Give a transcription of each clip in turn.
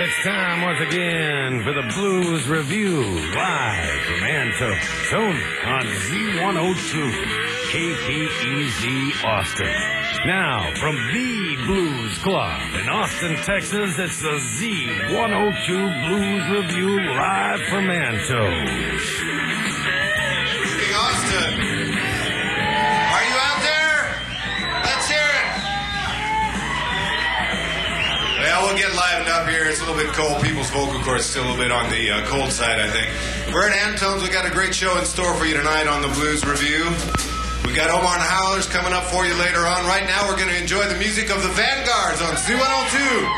It's time once again for the Blues Review, live from Antone on Z102, KPEZ Austin. Now, from the Blues Club in Austin, Texas, it's the Z102 Blues Review, live from Antone. Hey, Austin. Are you out there? Let's hear it. Well, we'll get livened up here. It's a little bit cold. People's vocal cords still a little bit on the cold side, I think. We're at Antone's. We got a great show in store for you tonight on the Blues Review. We got Omar and the Howlers coming up for you later on. Right now, we're going to enjoy the music of the Vanguards on Z102.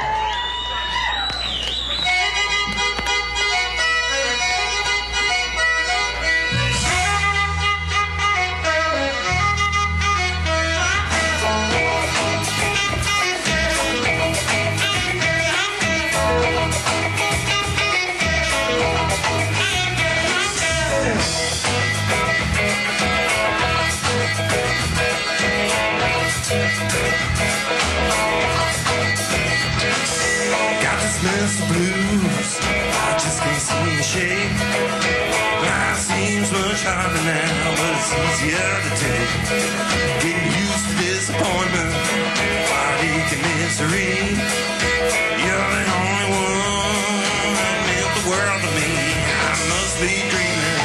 Mr. Blues, I just can't seem to shake. Life seems much harder now, but it's easier to take. Getting used to disappointment, heartache and misery. You're the only one that meant the world to me. I must be dreaming.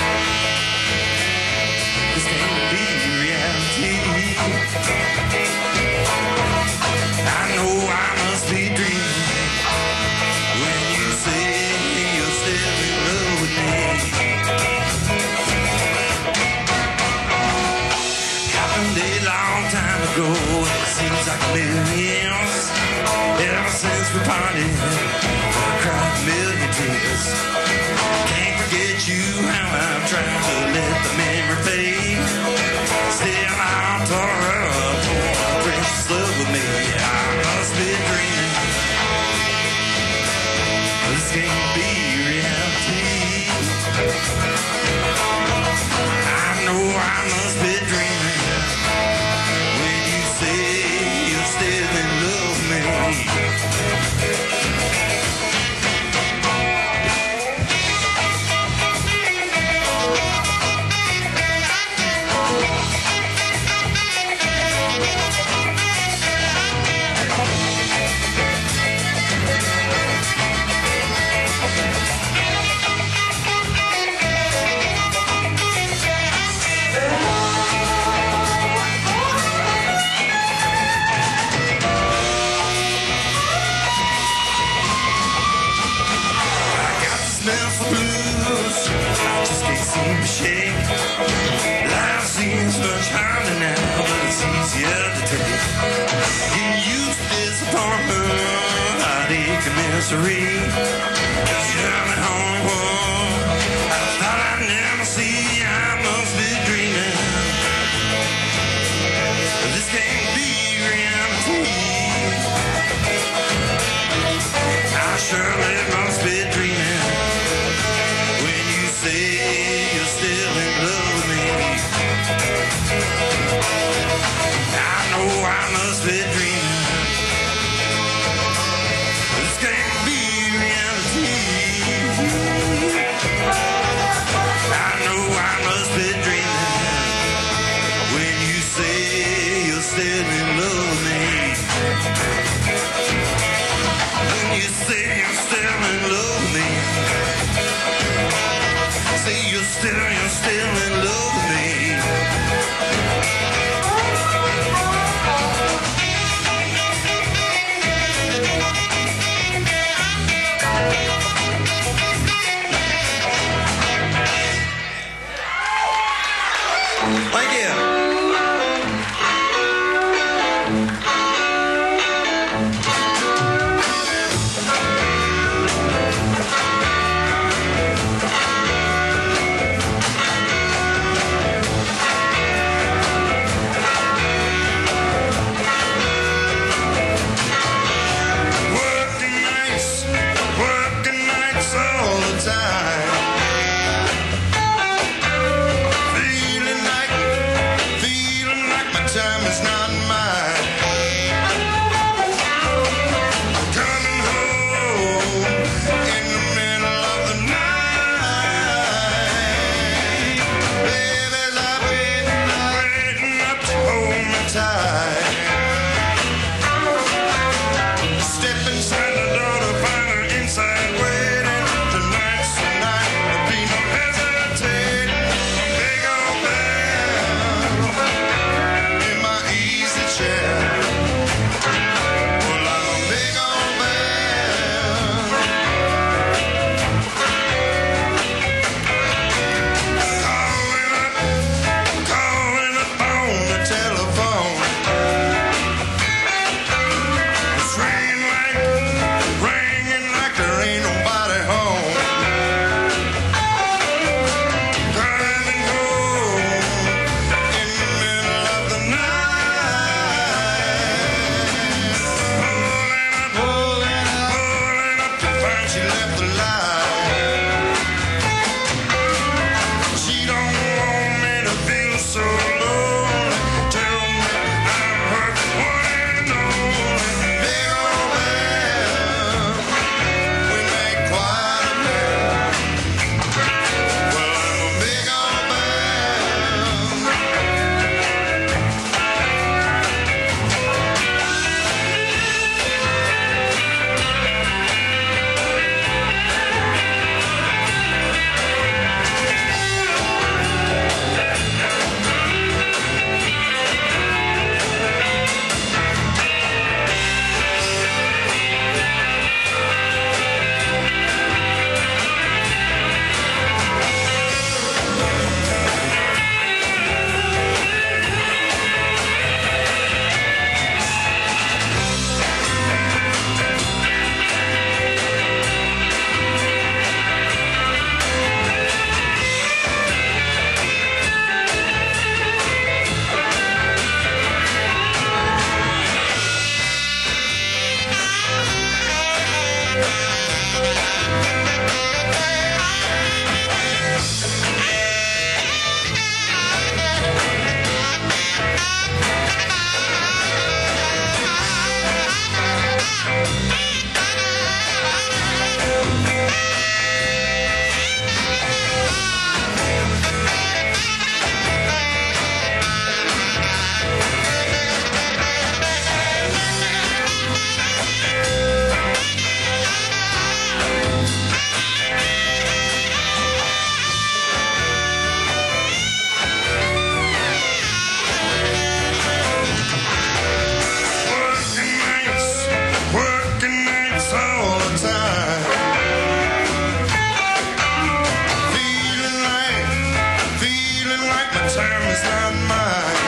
This can't be reality. I know I must be dreaming. It seems like a million years ever since we parted. I cried a million tears. Can't forget you, how I've tried to let the memory fade. Still I'm tore up for a precious love with me. I must be dreaming. This can't be reality. I know I must be dreaming. Life seems much harder now, but it's easier to take. Getting used to disappointment, heartache and misery. 'Cause you're the only one I thought I'd never see. I must be dreaming. This can't be reality. I surely must be dreaming. When you say you're still in love with me, I know I must be dreaming. This can't be reality. I know I must be dreaming. When you say you're still in love with me, when you say you're still in love with me, say you're still in love with me. Thank you. Feeling like not mine.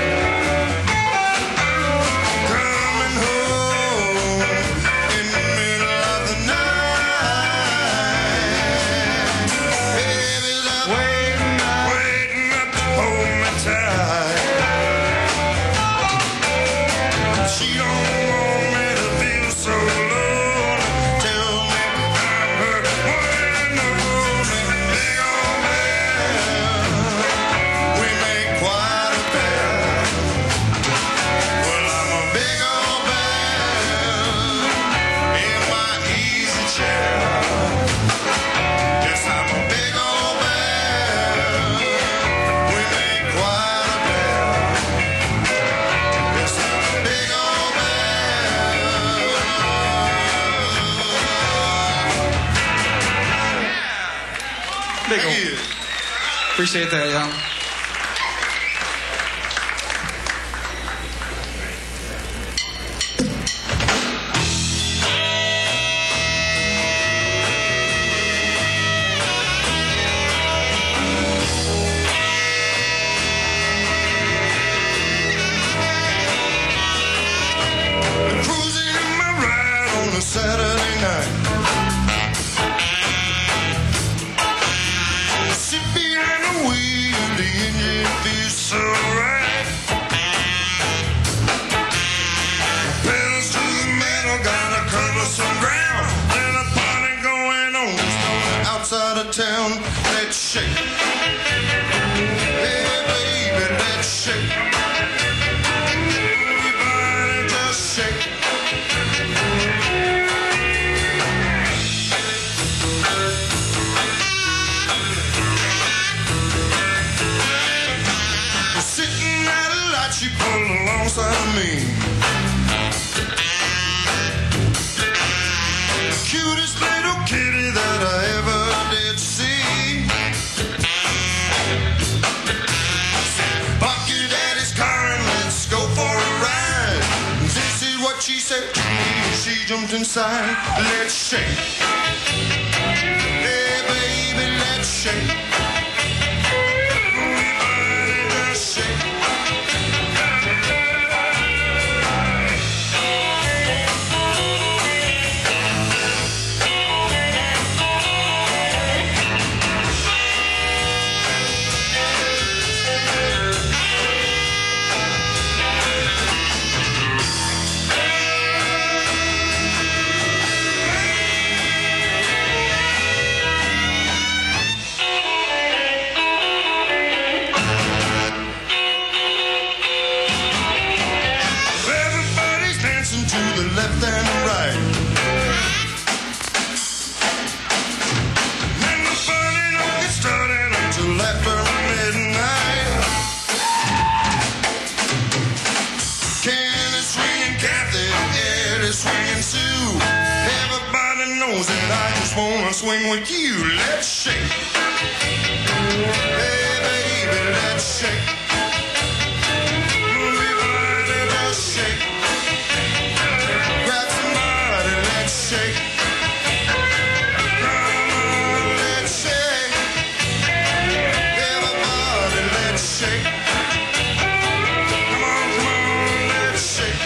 Coming home in the middle of the night. Baby's up, waiting up to hold me tight. She don't want me to feel so alone. Tell me I'm her one and only. Big old man, we make quite a pair. Well, I'm a big old man in my easy chair. Yes, I'm a big old man. We make quite a pair. Yes, I'm a big old man. Big Thank ol'. you. Appreciate that, y'all. Cruising in my ride on a Saturday night. Sit behind the wheel, the engine feels so right. Pedals to the metal, gotta cover some ground. There's a party going on outside of town. Let's shake. Hey baby, let's shake. Everybody just shake. Sitting at a light, she pulled alongside of me. Cutest little kitty that I ever did see. Park your daddy's car and let's go for a ride. This is what she said to me. She jumped inside. Let's shake. Hey baby, let's shake. Everybody just shake. Everybody's dancing to the left and the right. And the party don't get started until after midnight. Candace swinging Kathy, Eddie swinging Sue. Everybody knows that I just wanna swing with you. Let's shake. Hey baby, let's shake. Everybody just shake. Grab somebody, let's shake. Come on, let's shake. Everybody, let's shake. Come on, let's shake.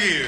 Thank you.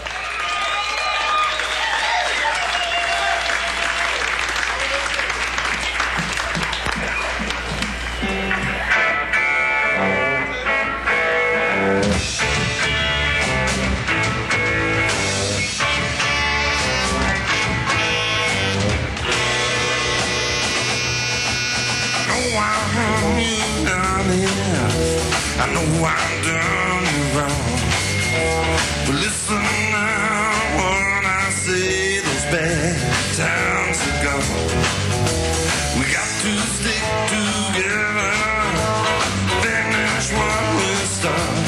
I know I've done you wrong, but listen now when I say those bad times are gone. We got to stick together, finish what we start.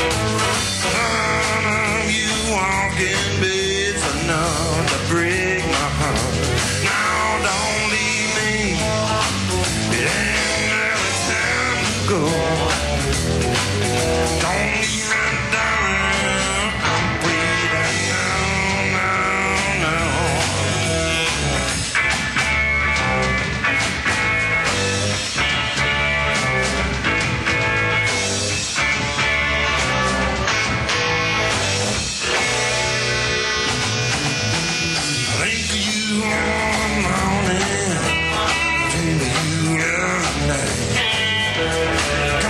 None of you walking beds enough to break my heart. Now don't leave me, it ain't never time to go. Don't leave me down, I'm waiting now. I think of you all morning, dream of you every night.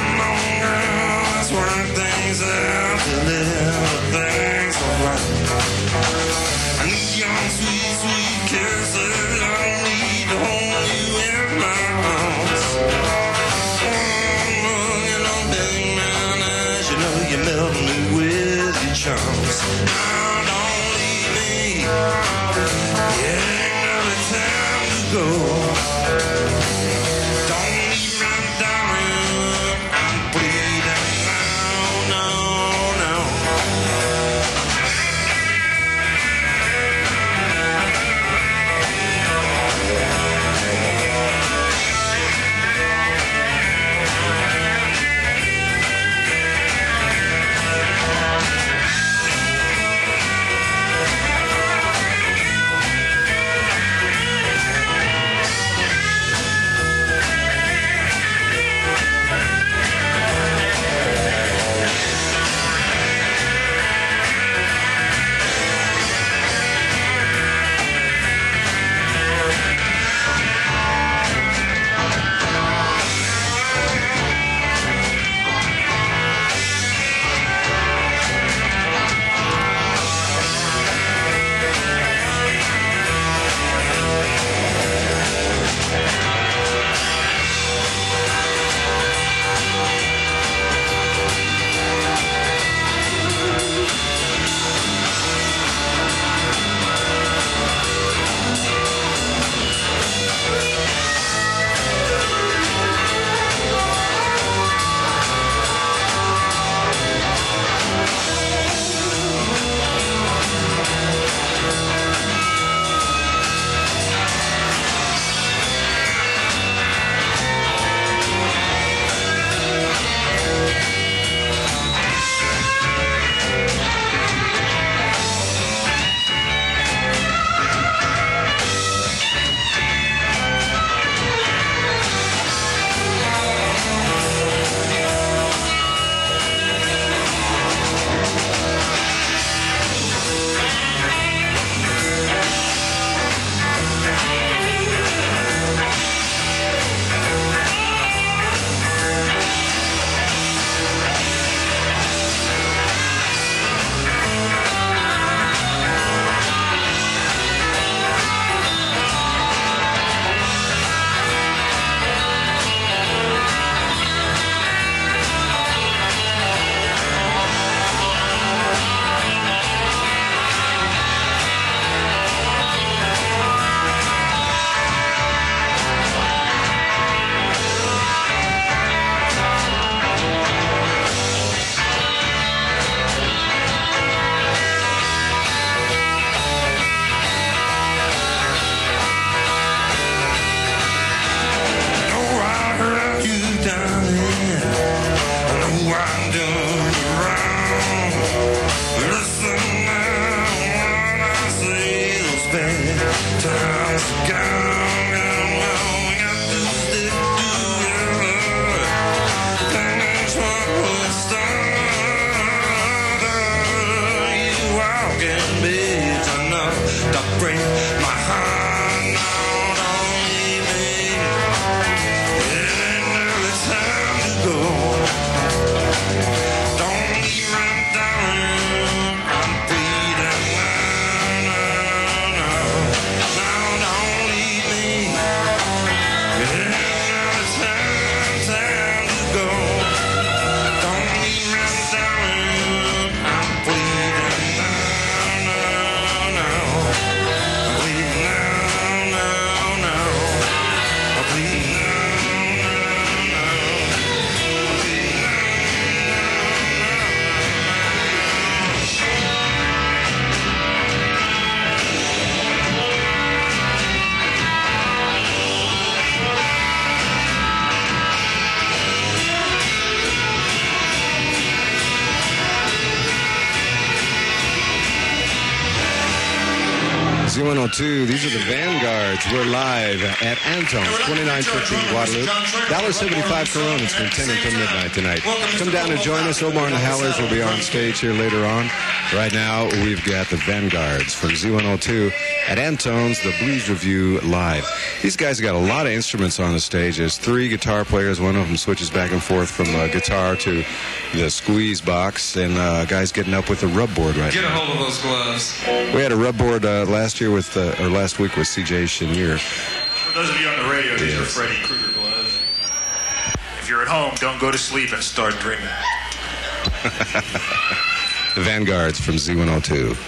Z102. These are the Vanguards. We're live at Antone's, 2915 Guadalupe. $1.75 Corona. It's from 10 until midnight tonight. Come down and join us. Omar and the Howlers will be on stage here later on. Right now, we've got the Vanguards from Z102 at Antone's, the Blues Review Live. These guys got a lot of instruments on the stage. There's 3 guitar players. One of them switches back and forth from guitar to the squeeze box, and guys getting up with the rub board right Get now. a hold of those gloves. We had a rub board last week with C.J. Chenier. For those of you on the radio, these are Freddy Krueger gloves. If you're at home, don't go to sleep and start dreaming. The Vanguards from Z102.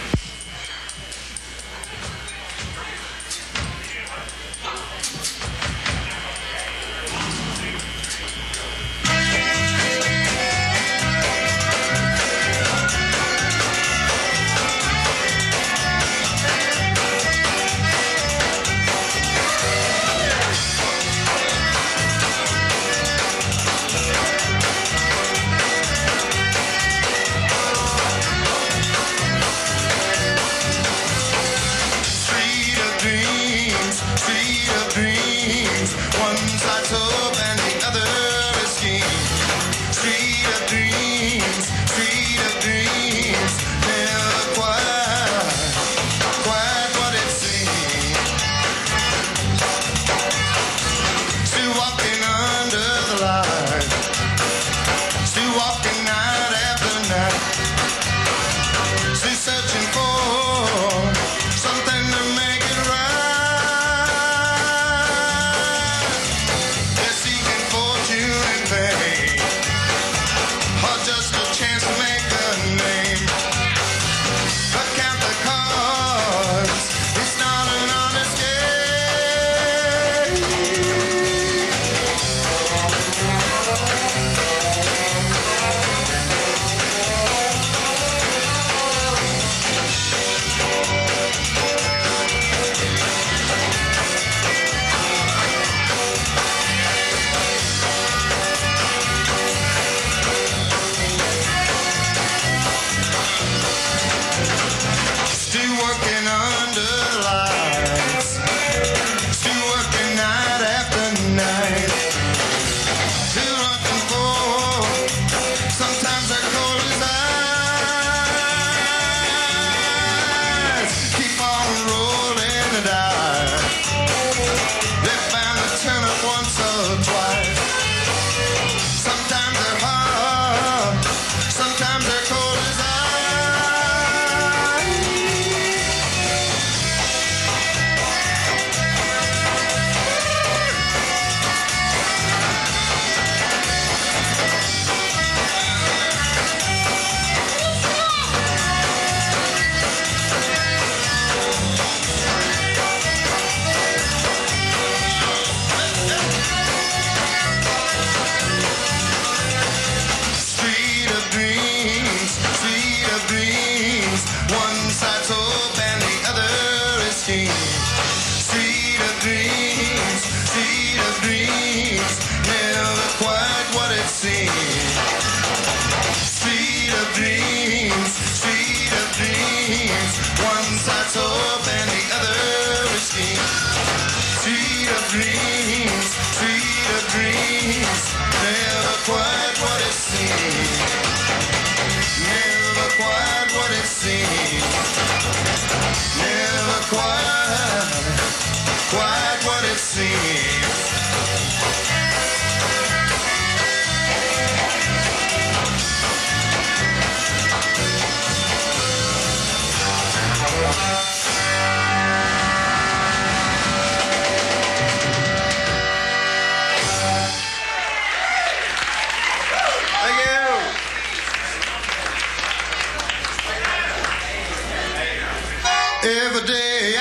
Every day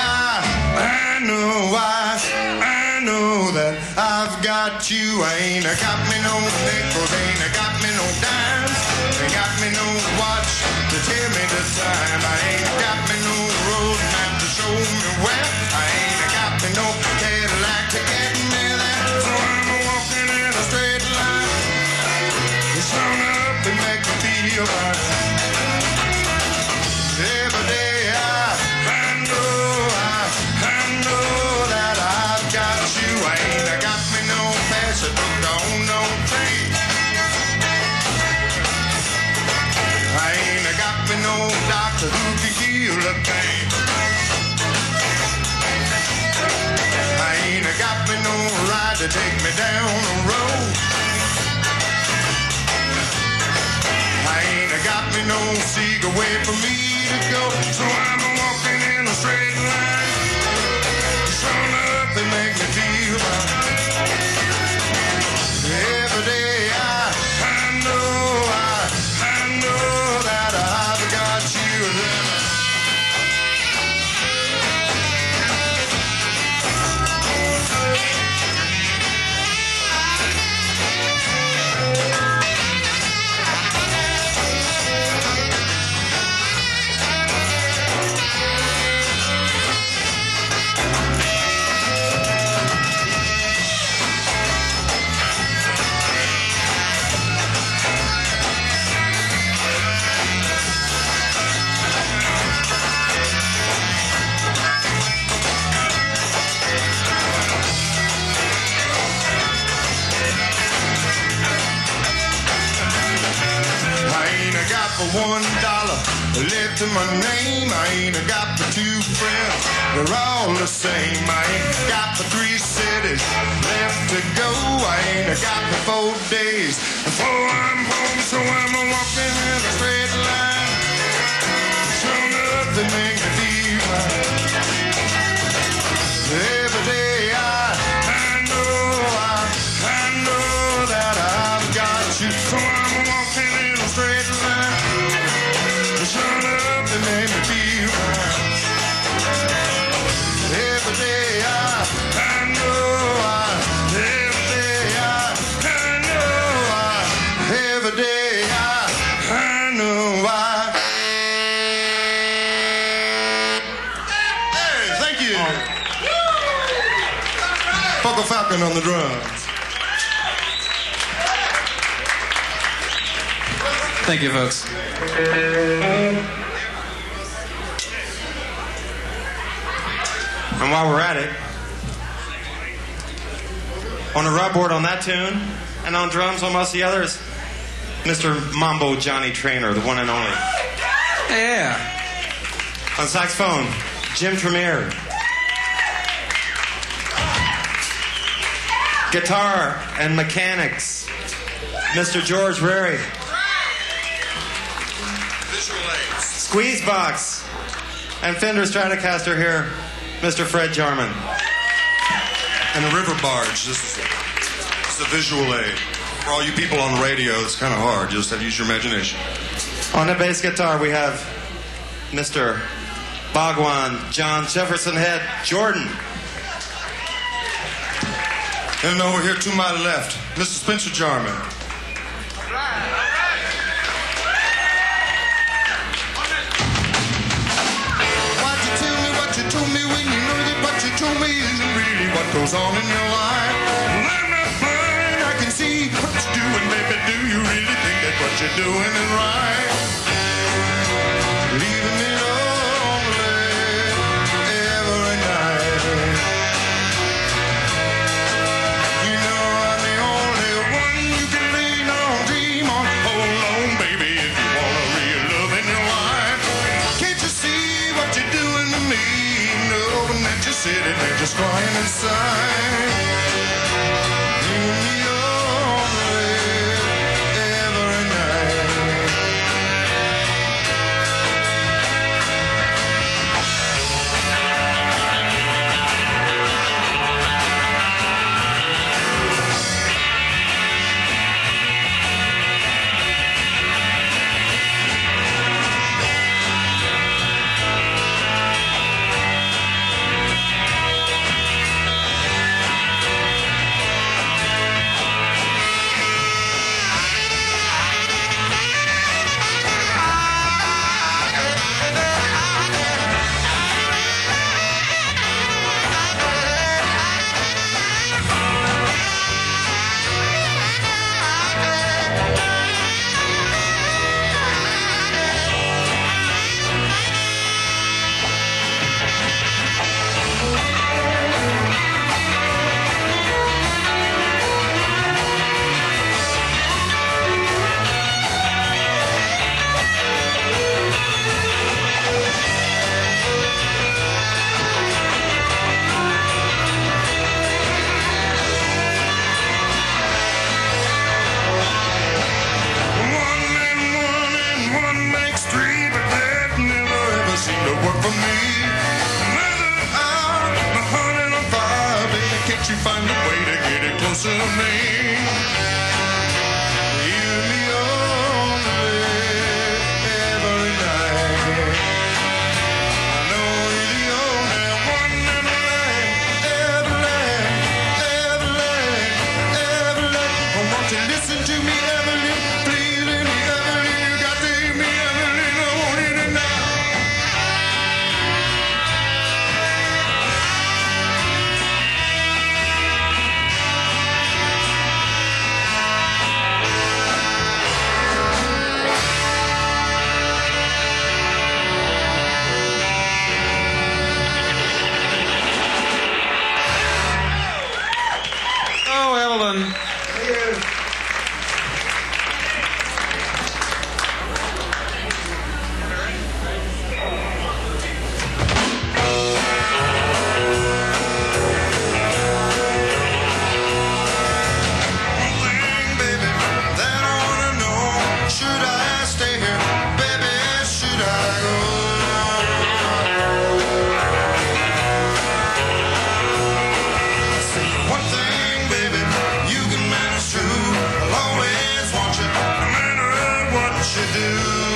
I know that I've got you. Ain't got me no nickels, ain't got me no dimes, ain't got me no watch to tell me the time. I ain't got me no road map to show me where. I ain't got me no Cadillac to get me there. So I'm walking in a straight line. It's on up and make me feel right. Every day I know who can heal a thing. I ain't got me no ride to take me down the road. I ain't got me no secret way for me to go. So I'm walking in a straight line. Sure enough, they make me feel right. Every day I know that I've got you. For $1 left in my name, I ain't got the 2 friends, they're all the same. I ain't got the 3 cities left to go. I ain't got the 4 days before I'm home. So I'm walking in a straight line. Sure enough, they make me feel right. Every day I know that I've got you. So I'm walking in a straight line. Sure enough, they make me feel right. Every day I know every day every day I know Hey, thank you. Buckle Falcon on the drums. Thank you, folks. And while we're at it, on the rubboard on that tune, and on drums on most of the others, Mr. Mambo Johnny Trainer, the one and only. Yeah. On saxophone, Jim Tremere. Guitar and mechanics, Mr. George Rary. Squeeze box and Fender Stratocaster here, Mr. Fred Jarman. And the river barge. This is a visual aid. For all you people on the radio, it's kind of hard. You just have to use your imagination. On the bass guitar, we have Mr. Bhagwan John Jefferson Head Jordan. And over here to my left, Mr. Spencer Jarman. Told me when you know that what you told me isn't really what goes on in your life. Well, I'm not blind, I can see what you're doing, baby. Do you really think that what you're doing is right? Leaving me lonely every night. You know I'm the only one you can lean on, dream on, hold on, baby, if you want a real love in your life. Can't you see what you're doing to me? That you're sitting there just crying inside. Leave me lonely every night. You and me only every night. I know you're the only one in the land, every land. Oh, won't you listen to me, Evelyn? Please, Evelyn, you got to hear me, Evelyn. I want you to know. Oh, Evelyn. One thing, baby, that I wanna know. Should I stay here? Baby, should I go? Say one thing, baby, you can manage to. I'll always want you, no matter what you do.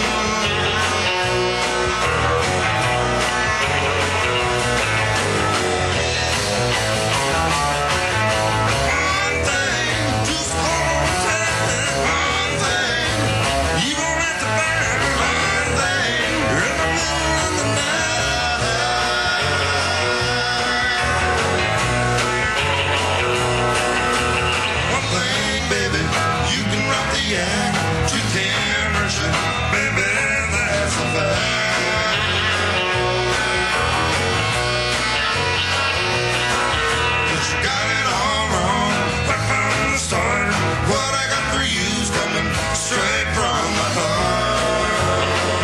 One thing, just hold tight. One thing, you won't have to bear. One thing, in the middle of the night. One thing, baby, you can rock the act. You can't hurt you, baby, that's a fact. But you got it all wrong, right from the start. What I got for you's coming straight from my heart.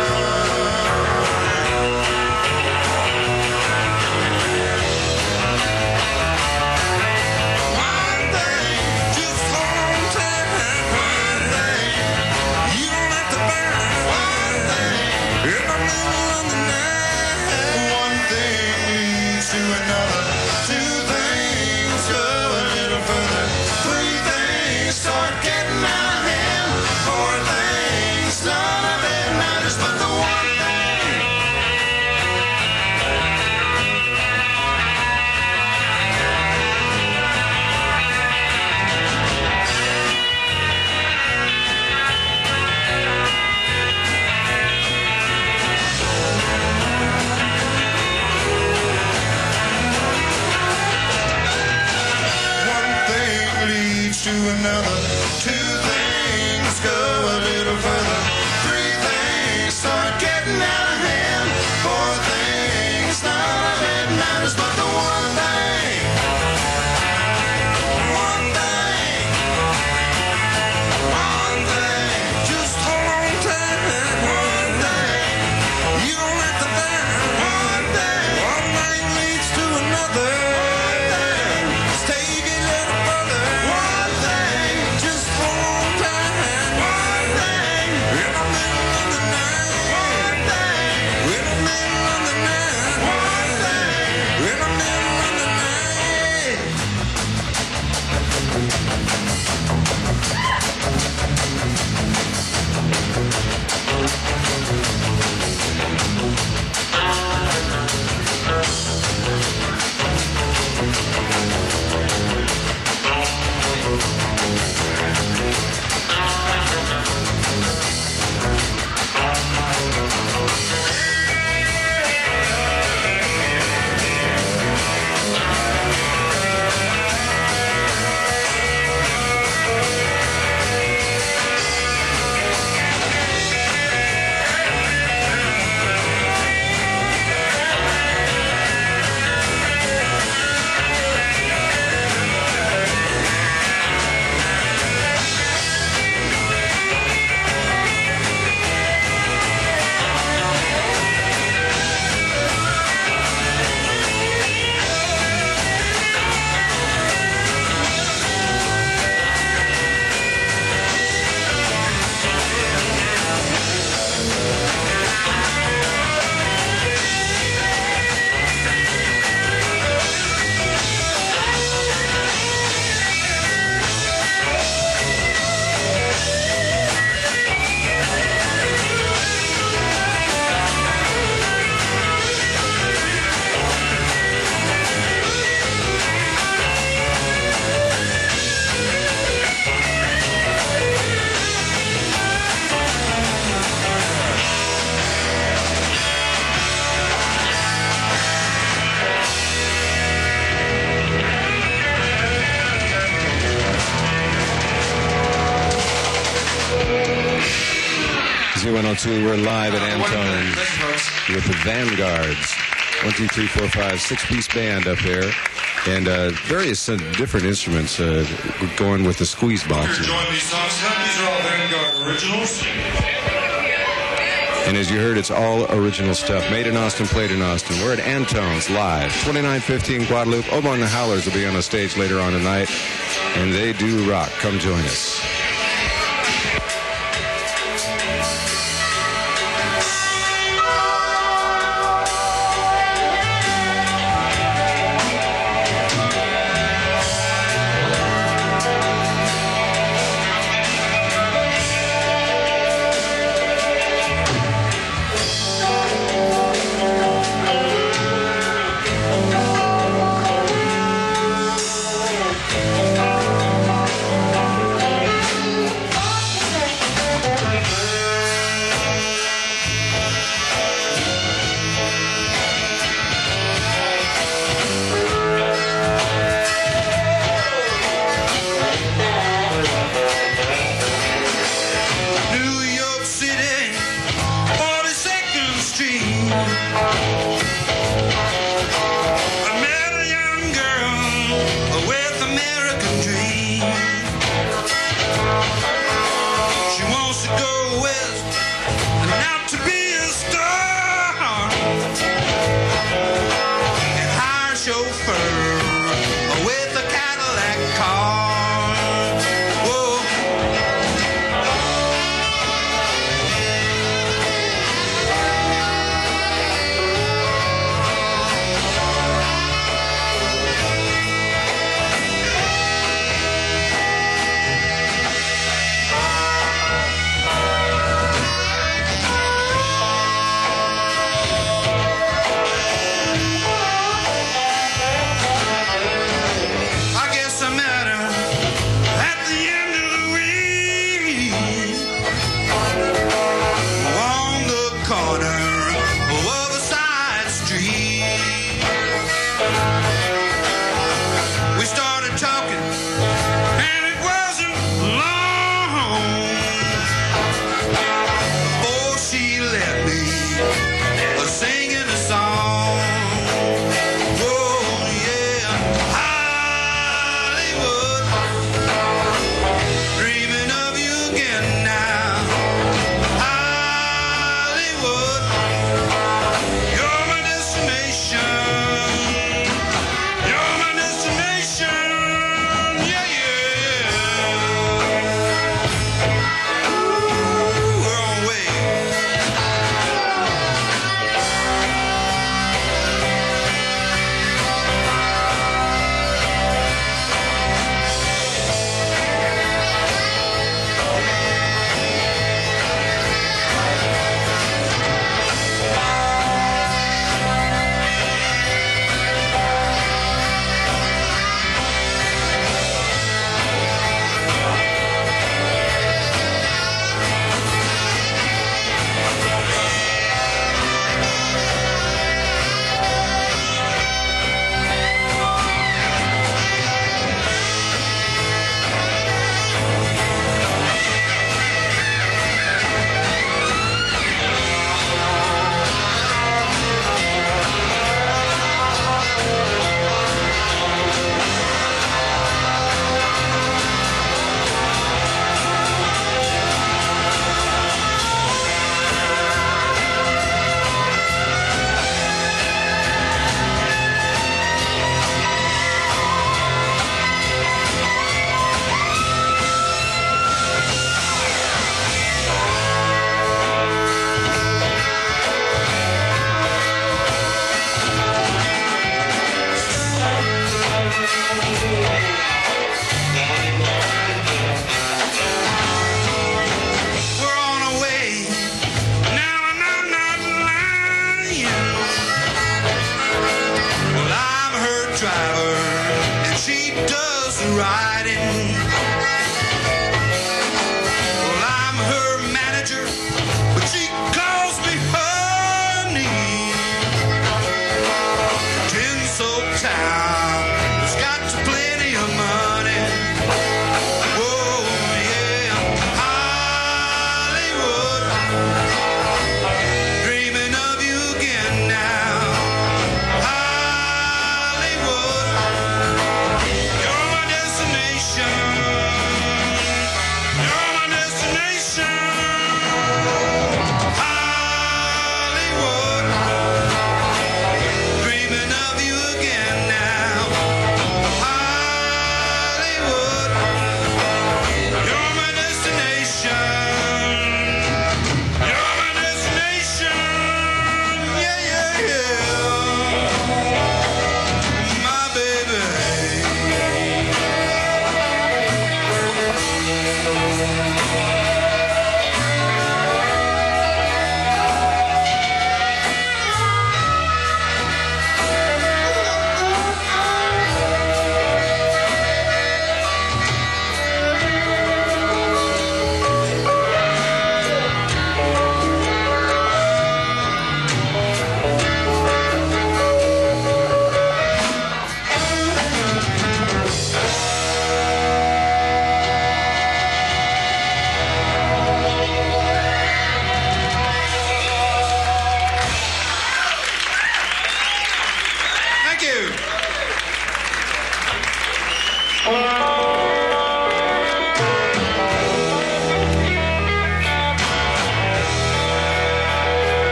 One thing, just hold tight. One thing, you don't have to bear. One thing, in the middle of the night. One thing leads to another. Two things go a little further. Three things start getting out of hand. Four things, none of it matters but the one thing. One thing leads to another. Two things go a little further. Three things start getting out of hand. Four things, none of it matters but the one thing. One thing. One thing. Just hold on tight. One thing. You don't have to bear. One thing. One thing leads to another. One thing. Let's take it a little further. One thing. Just Z102. We're live at Antone's with the Vanguards. 1, 2, 3, 4, 5, 6-piece band up there. And various different instruments going with the squeeze box. Enjoying these songs. These are all Vanguard originals. And as you heard, it's all original stuff. Made in Austin, played in Austin. We're at Antone's live. 2915 Guadalupe. Omar and the Howlers will be on the stage later on tonight. And they do rock. Come join us.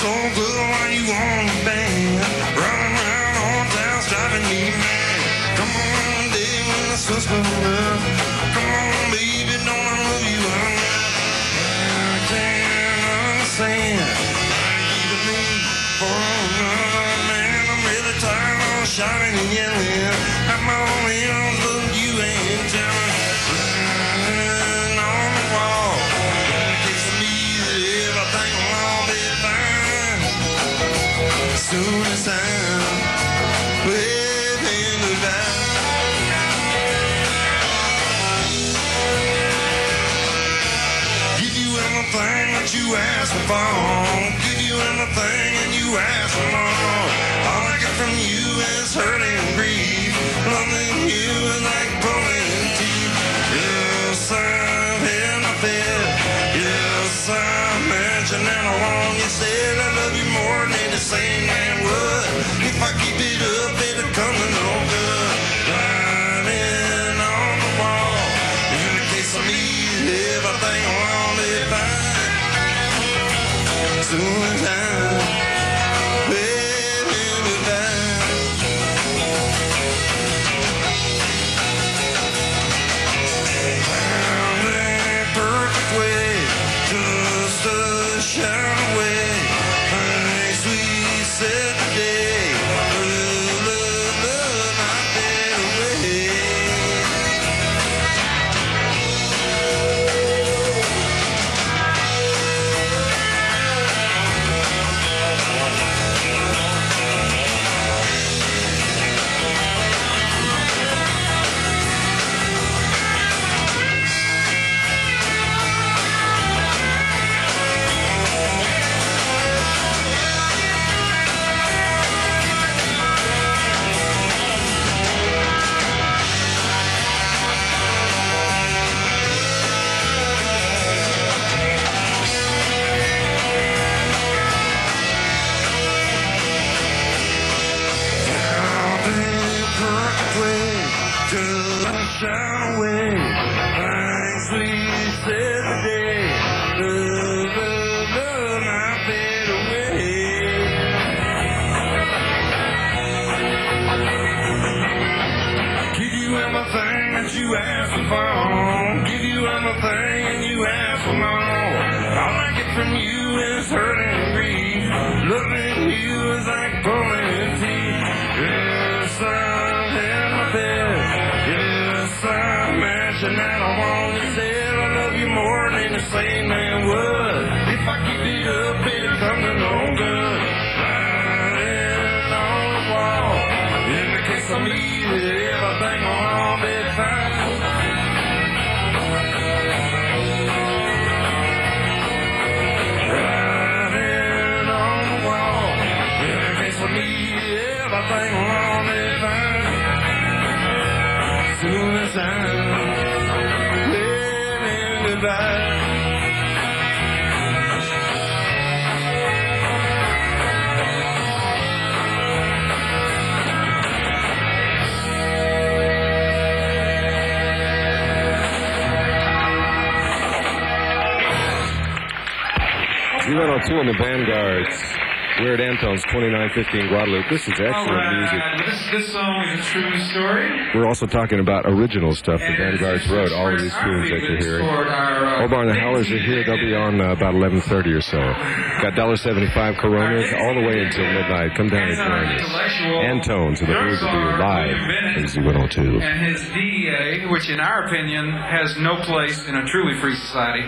so good while you on the band. Running around on town, driving me mad. Come on, day when the sun's coming up. Come on, baby, don't I love you enough? I can't understand why you leave for another man. I'm really tired of shouting and yelling. I'm only on the you ain't telling. Running on the wall. It's me that everything will all be fine. As soon as I'm waving goodbye. Give you everything that you ask for. Give you everything and you ask for more. All I get from you is hurt and grief. Loving you is like pulling teeth. Yes, I'm in my bed. Yes, I'm mentioning how long you said I love you more than any sane man would. If I keep it up, it'll come to no good. Lying on the wall. In the case of me, everything will be fine. Soon as I'm waving goodbye. Found a perfect way just to shine away. Thanks we said today. Love, not fade away. Shine away, things we said today. Love, not fade away. Give you everything that you ask for. Give you everything and you ask for more. All I get from you is hurt and grief. Loving you is like pulling teeth. Yes, I'm in my bed. Yes, I'm mashing that I want to say I love you more than a sane man would. If I keep it up, it'll come to no good. Lying on the wall. In the case of me, everything will all be fine. Lying on the wall. In the case of me, everything will all be fine. Soon as I'm waving goodbye. Z102 in the Vanguards. We're at Antone's 2915 Guadalupe. This is excellent music. This song is a true story. We're also talking about original stuff the Vanguards wrote, all of these tunes that you're hearing. Omar and the Howlers are here. They'll be on about 11:30 or so. Got $1.75 Coronas all the way until midnight. Come down and join us. Antone's and the Blues Review live at Z102. And his DEA, which in our opinion has no place in a truly free society.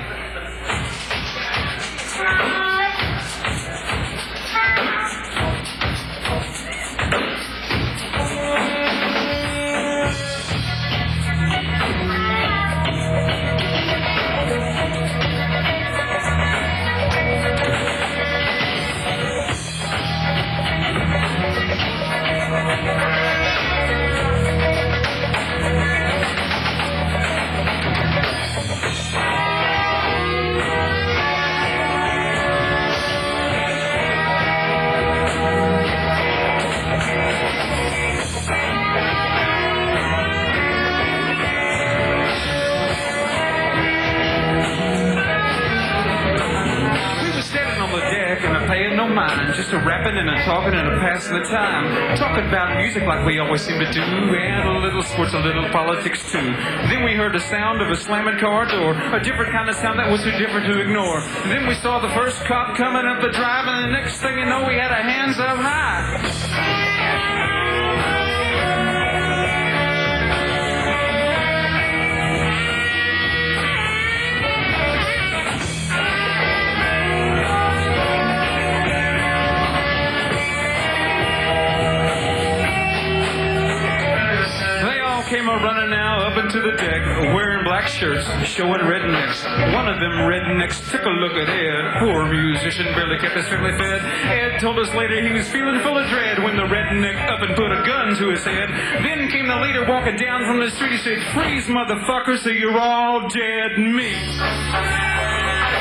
no mind, just a rapping and a talking and a passing the time. Talking about music like we always seem to do, and a little sports, a little politics too. Then we heard the sound of a slamming car door, a different kind of sound that was too different to ignore. Then we saw the first cop coming up the drive, and the next thing you know, we had our hands up high. Came a running now up into the deck, wearing black shirts, showing rednecks. One of them rednecks took a look at Ed. Poor musician barely kept his family fed. Ed told us later he was feeling full of dread when the redneck up and put a gun to his head. Then came the leader walking down from the street. He said, "Freeze, motherfuckers, or you're all dead meat."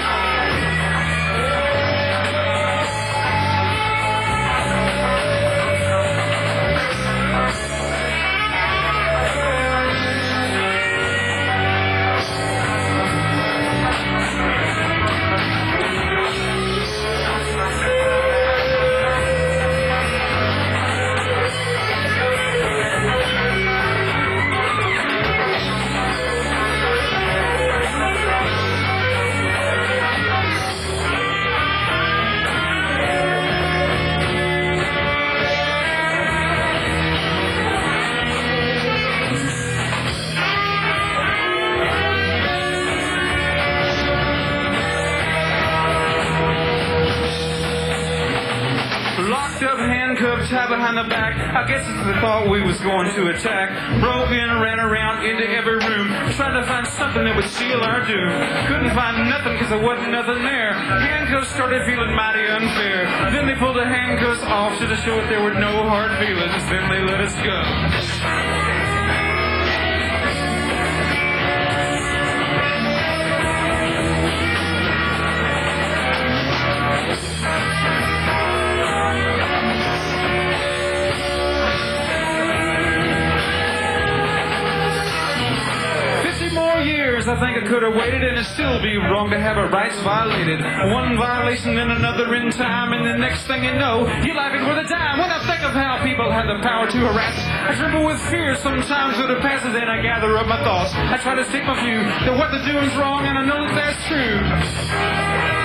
Tied behind the back, I guess it's the thought we was going to attack. Broke in, ran around into every room, trying to find something that would seal our doom. Couldn't find nothing because there wasn't nothing there. Handcuffs started feeling mighty unfair. Then they pulled the handcuffs off to show that there were no hard feelings. Then they let us go. I think I could have waited, and it'd still be wrong to have our rights violated. One violation and another in time, and the next thing you know, you're laughing for the dime. When I think of how people had the power to harass, I tremble with fear sometimes when it passes, and I gather up my thoughts. I try to state my view that what they're doing's wrong, and I know that that's true.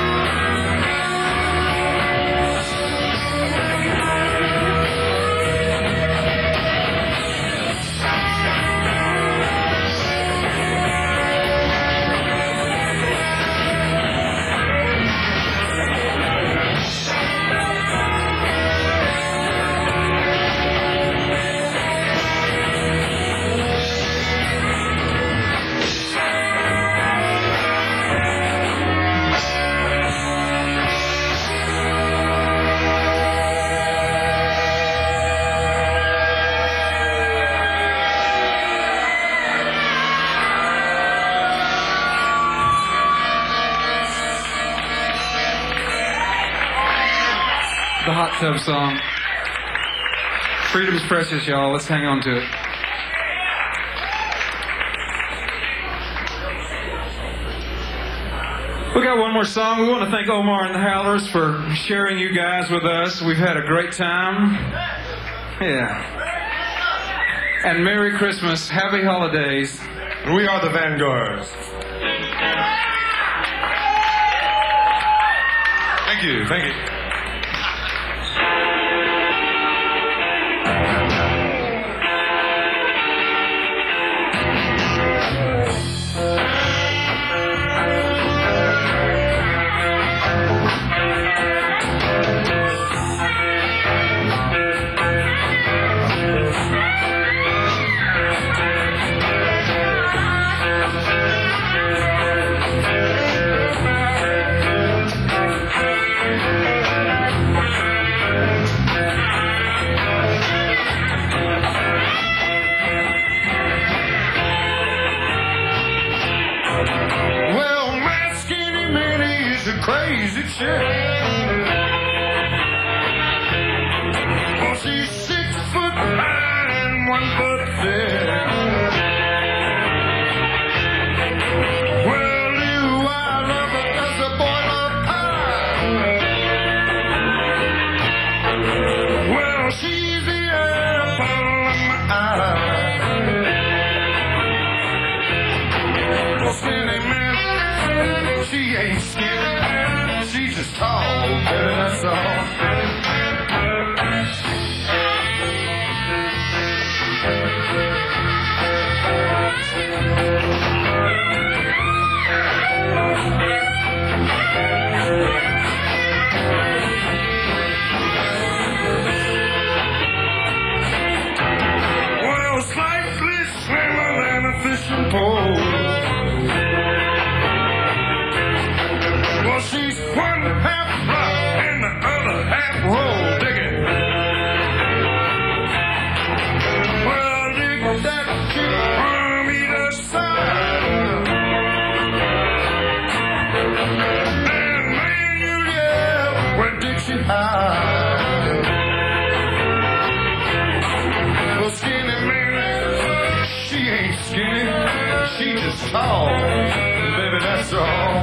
The hot tub song. Freedom's precious, y'all. Let's hang on to it. We got one more song. We want to thank Omar and the Howlers for sharing you guys with us. We've had a great time. Yeah. And Merry Christmas. Happy holidays. We are the Vanguards. Thank you. Thank you. Crazy chick. Well, she's 6'9" and 1 foot thick. Well, do I love her as a boiler pie? she high. Well, skinny man, she ain't skinny, she just tall. Baby, that's all.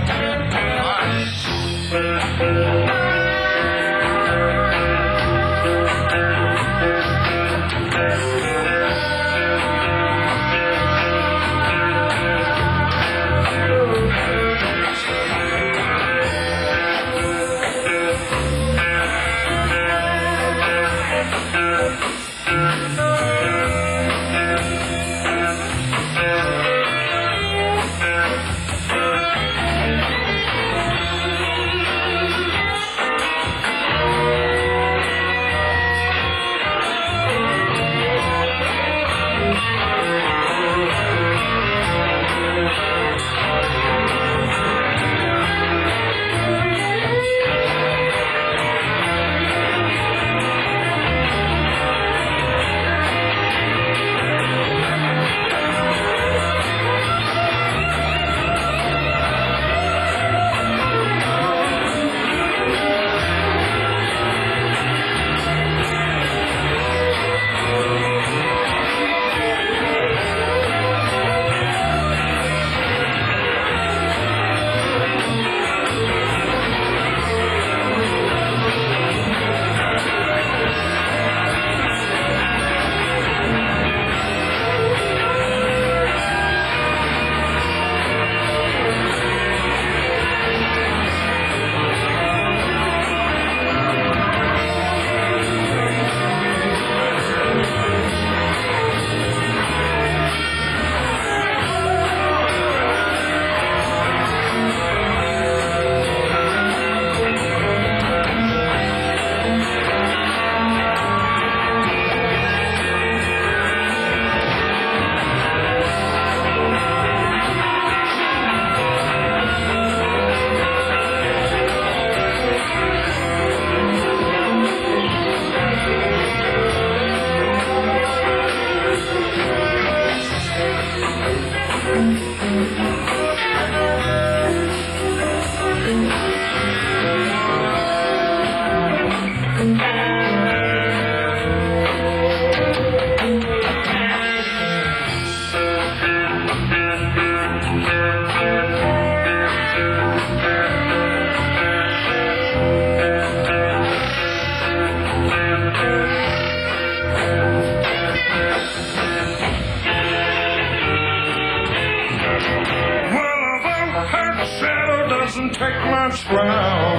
Take much ground.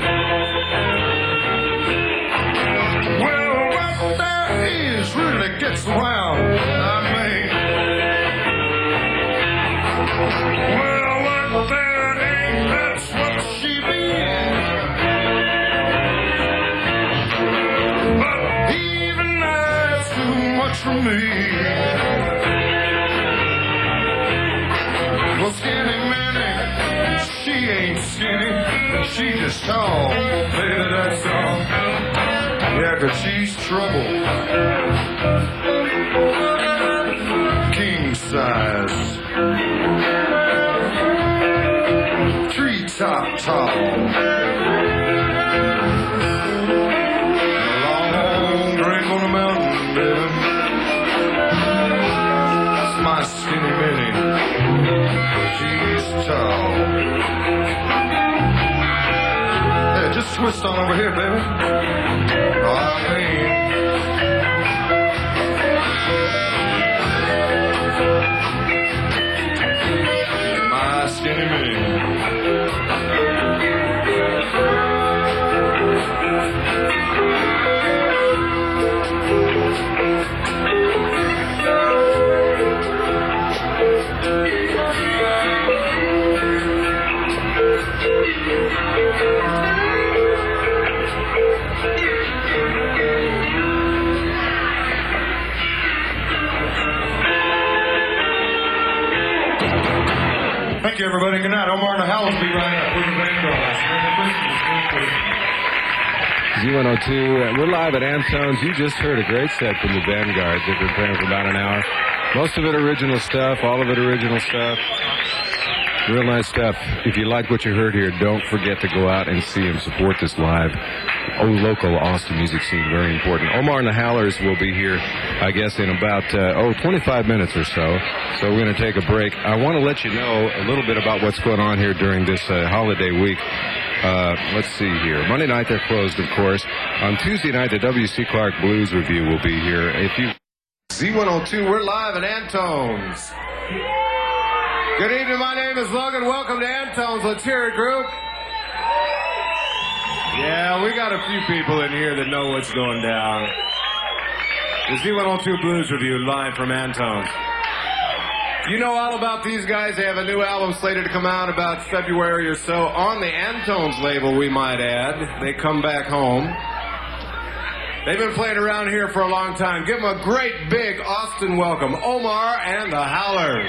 Well, what there is really gets around. I mean, well, what there ain't, that's what she means. But even that's too much for me. Well, skinny Minnie, she ain't skinny, she just tall. Baby, that's all. Yeah, 'cause she's trouble. King size. Treetop tall. Long drink on the mountain, baby. That's my skinny Minnie. She's tall. Yeah, just twist on over here, baby. I mean, my skinny Minnie. Thank you, everybody. Good night. Omar and the Howells be right up. We're the Vanguards. Z102. We're live at Antone's. You just heard a great set from the Vanguards. They've been playing for about an hour. Most of it original stuff. All of it original stuff. Real nice stuff. If you like what you heard here, don't forget to go out and see them. Support this live. local Austin music scene. Very important. Omar and the Howlers will be here, I guess, in about 25 minutes or so. So we're going to take a break. I want to let you know a little bit about what's going on here during this holiday week. Let's see here. Monday night they're closed, of course. On Tuesday night, the W.C. Clark Blues Review will be here. If you Z102, we're live at Antone's. Good evening, my name is Logan. Welcome to Antone's. Let's hear it, group. Yeah, we got a few people in here that know what's going down. The Z102 Blues Review live from Antone's. You know all about these guys. They have a new album slated to come out about February or so on the Antone's label, we might add. They come back home. They've been playing around here for a long time. Give them a great big Austin welcome. Omar and the Howlers.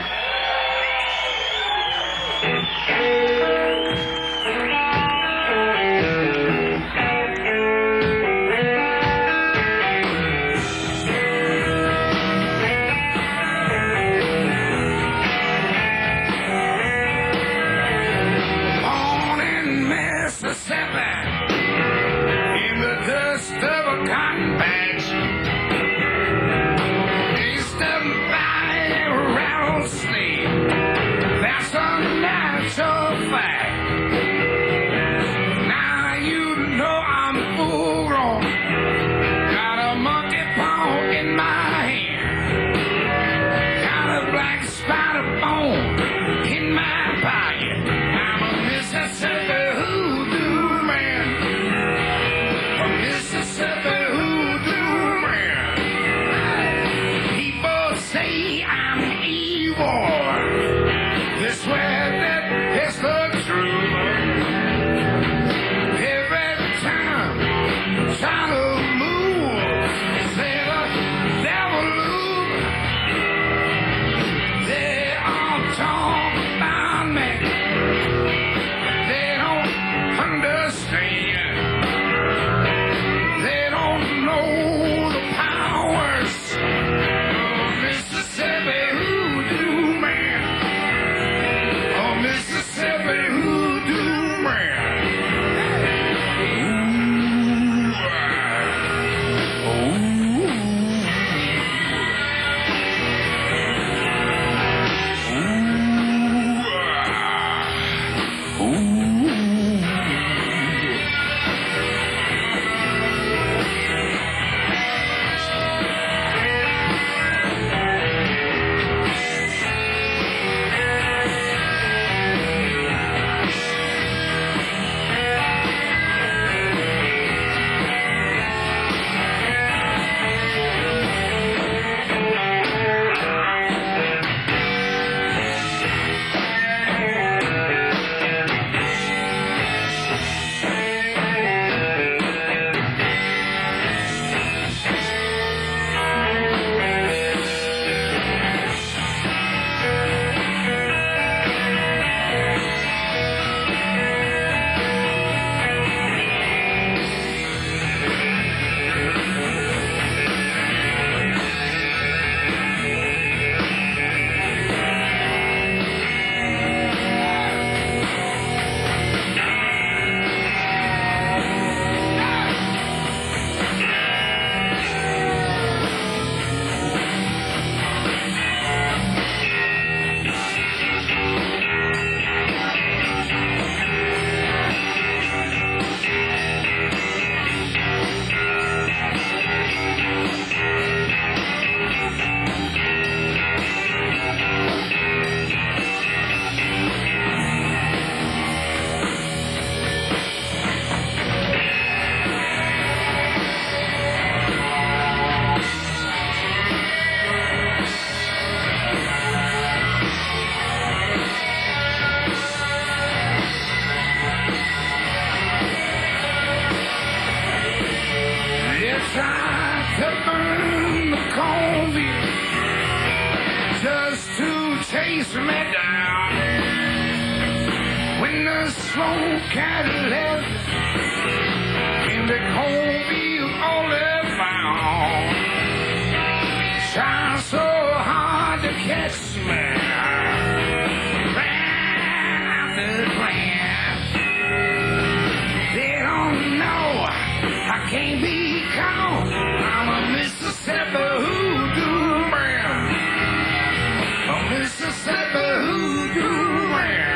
They don't know can't be caught. I'm a Mississippi hoodoo man. A Mississippi hoodoo man.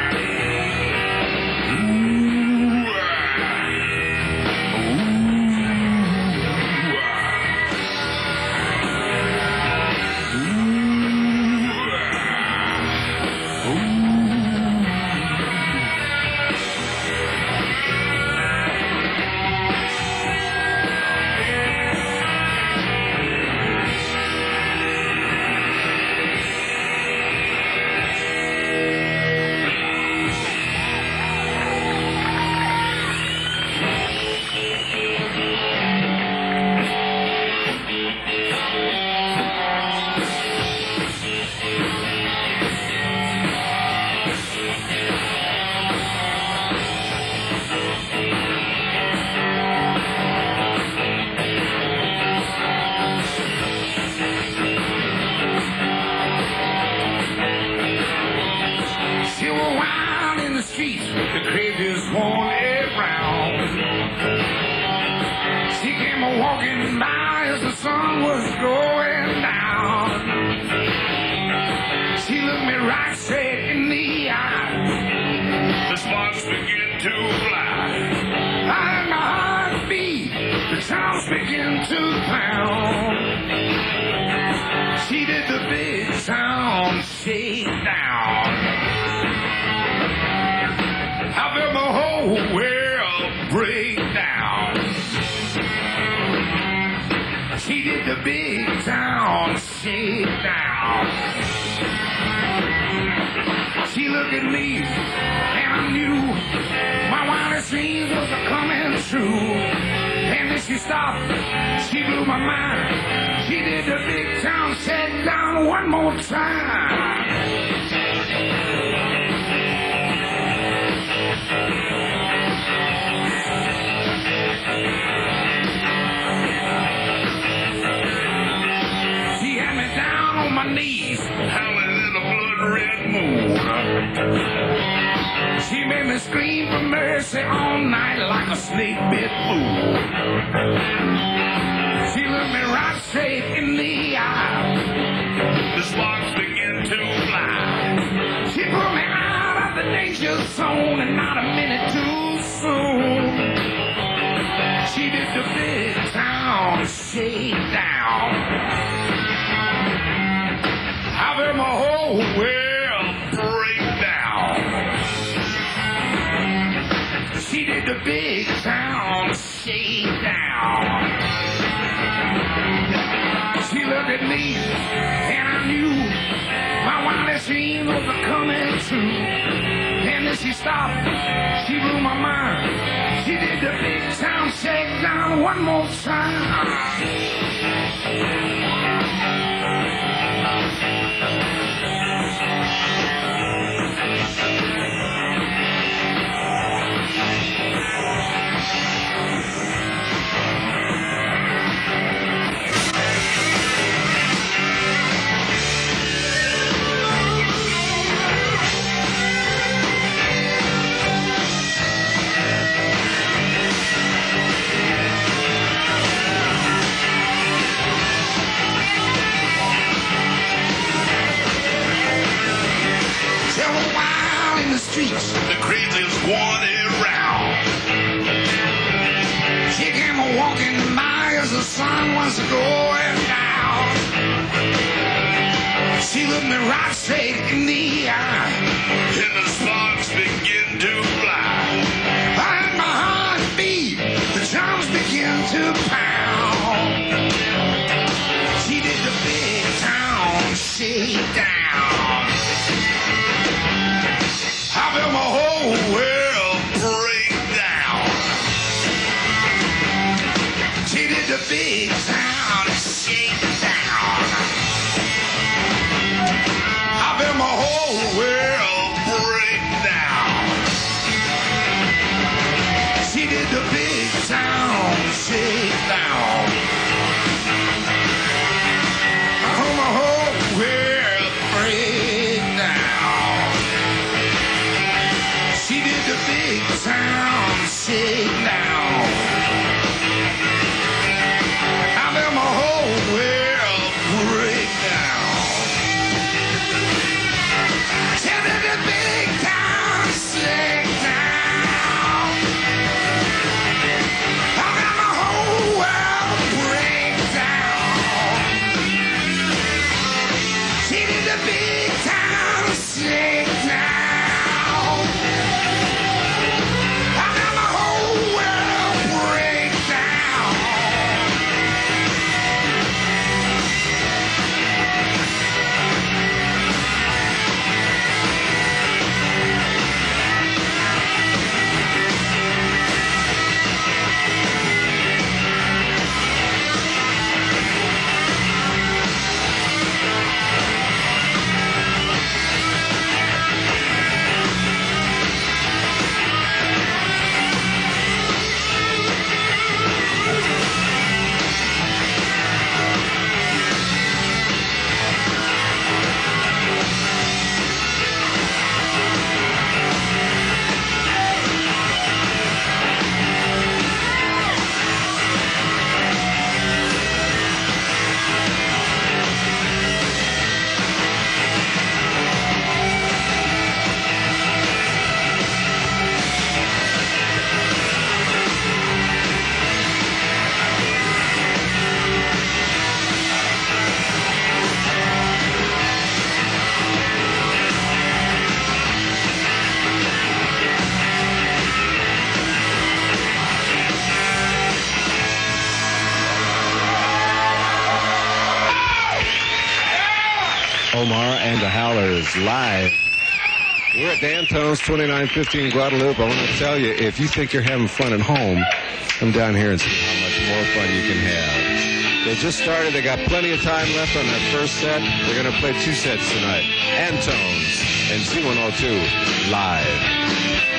The craziest one around. She came walking by as the sun was going down. She looked me right straight in the eye. The sparks began to fly. I heard my heart beat. The sounds began to pound. She did the big sound shake down. I felt my whole world break down. She did the big sound shake down. She looked at me and I knew my wildest dreams was coming true. And then she stopped, she blew my mind. She did the big sound shake down one more time. She had me down on my knees, howling in the blood-red moon. She made me scream for mercy all night like a snake-bit fool. She looked me right straight in the eye. The sparks began to fly. She pulled me out of the danger zone and not a minute too soon. She did the big town shake down. I felt my whole world break down. She did the big town shake down. She looked at me and I knew my wildest dreams was coming true. And then she stopped, she blew my mind. She did the big sound shake down one more time. Streets, the craziest one around. She came walking by as the sun was going down. She looked me right straight in the eye, and the sparks began to fly. I heard my heart beat, the drums began to pound. She did the big town shake down. I felt my whole world break down. She did the big sound shake down. I felt my whole world break down. She did the big sound shake down. I felt my whole world break down. She did the big sound shake down. Omar and the Howlers live. We're at Dantone's 2915 Guadalupe. I want to tell you, if you think you're having fun at home, come down here and see how much more fun you can have. They just started. They got plenty of time left on their first set. They're going to play 2 sets tonight. Antones and Z102 live.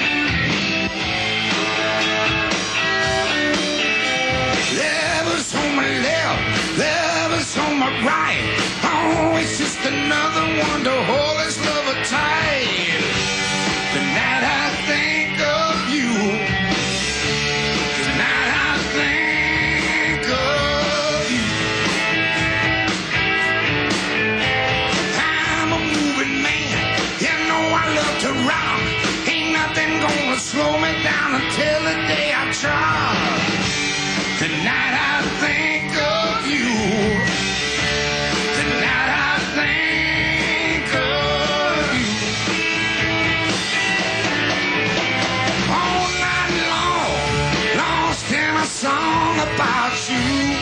Lovers on my left, lovers on my right. Oh, it's just another one to hold this lover tight. Tonight I think of you. Tonight I think of you. I'm a moving man, you know I love to rock. Ain't nothing gonna slow me down until the day I try. Tonight I think of you. Tonight I think of you. All night long, lost in a song about you.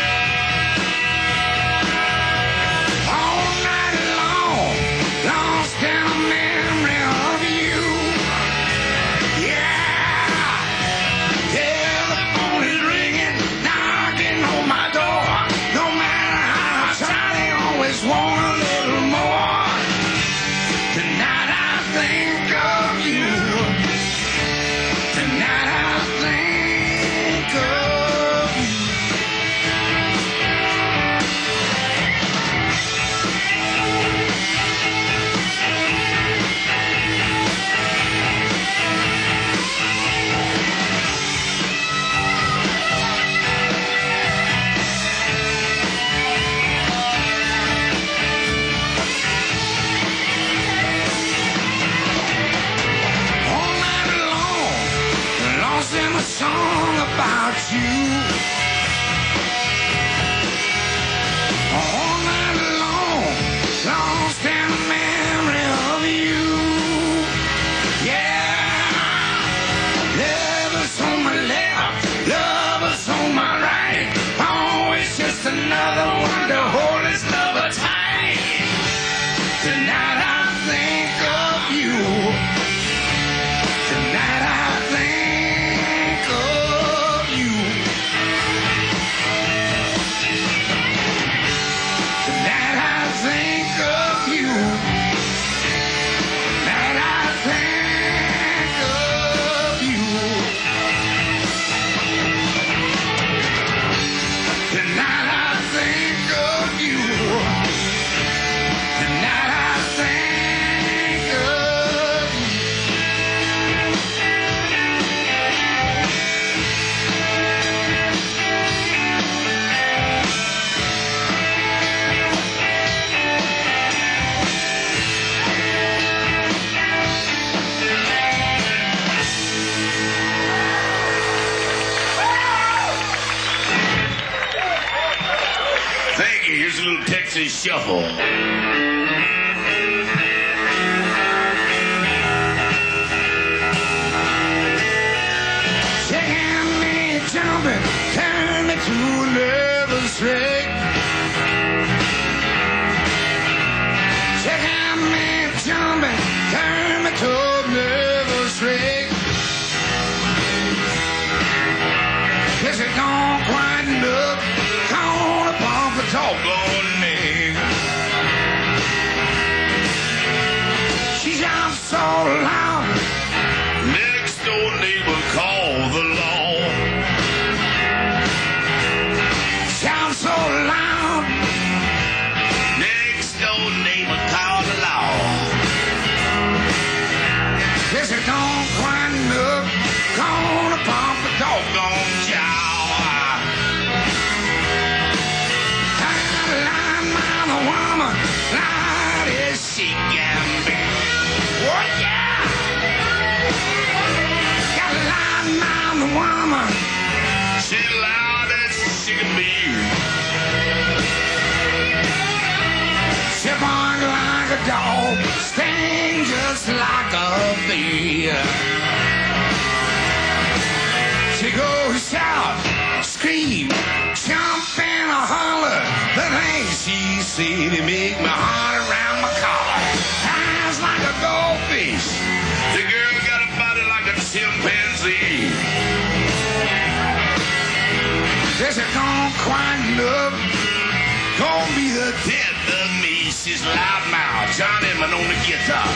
All night long, lost in a memory of you. Yeah, yeah, the phone is ringing, knocking on my door. No matter how I try, they always want a little more. Tonight I think of you. Tonight I think of you. All night long, lost in a song about you. All night long, lost in a memory of you. Yeah, lovers on my left, lovers on my right. Oh, it's just another one to hold this lover tight. Tonight I think of you. Tonight I think of you. Tonight I think of you. Tonight I think of you. Tonight I think of you. Tonight I think of you. Thank you. Here's a little Texas shuffle. Shaking me, jumping, turn me to a nervous wreck. Shaking me, jumping, turn me to a nervous wreck. Guess it don't quite look, gonna pump a doggone leg. She jumps so loud, next door neighbor call the law. Sounds so loud, next door neighbor call the law. Guess it don't quite look, gonna pump a doggone jow. Line by the woman, light as she can be. Oh yeah! Got a line by the woman, she loud as she can be. She bark like a dog, sting just like a bee. She goes shout, scream, jump and a holler. The things she said, it make my heart around it don't quite look. Gonna be the death of me. She's loudmouth, John Edmund on the guitar.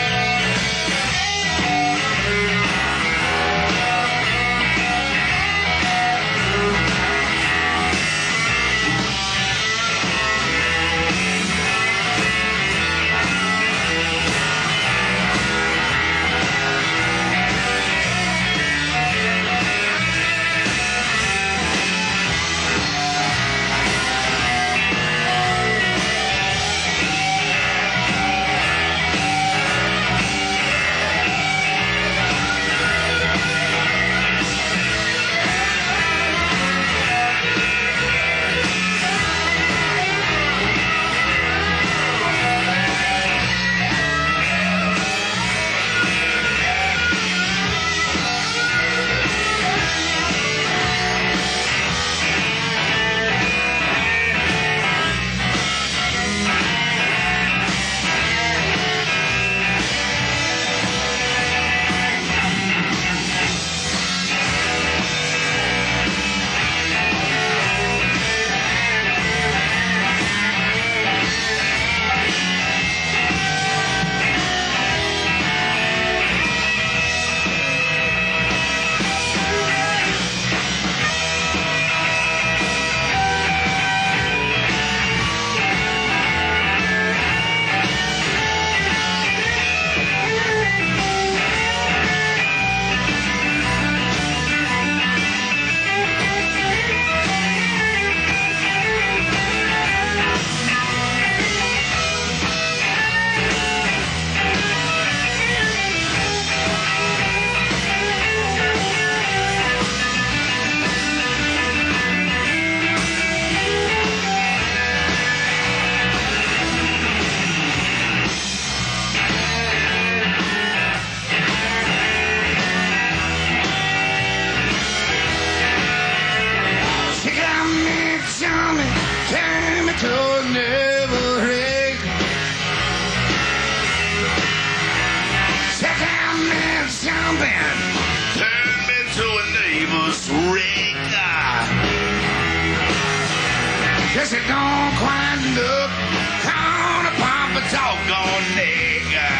Guess it don't quite look. Gonna pump a doggone nigga.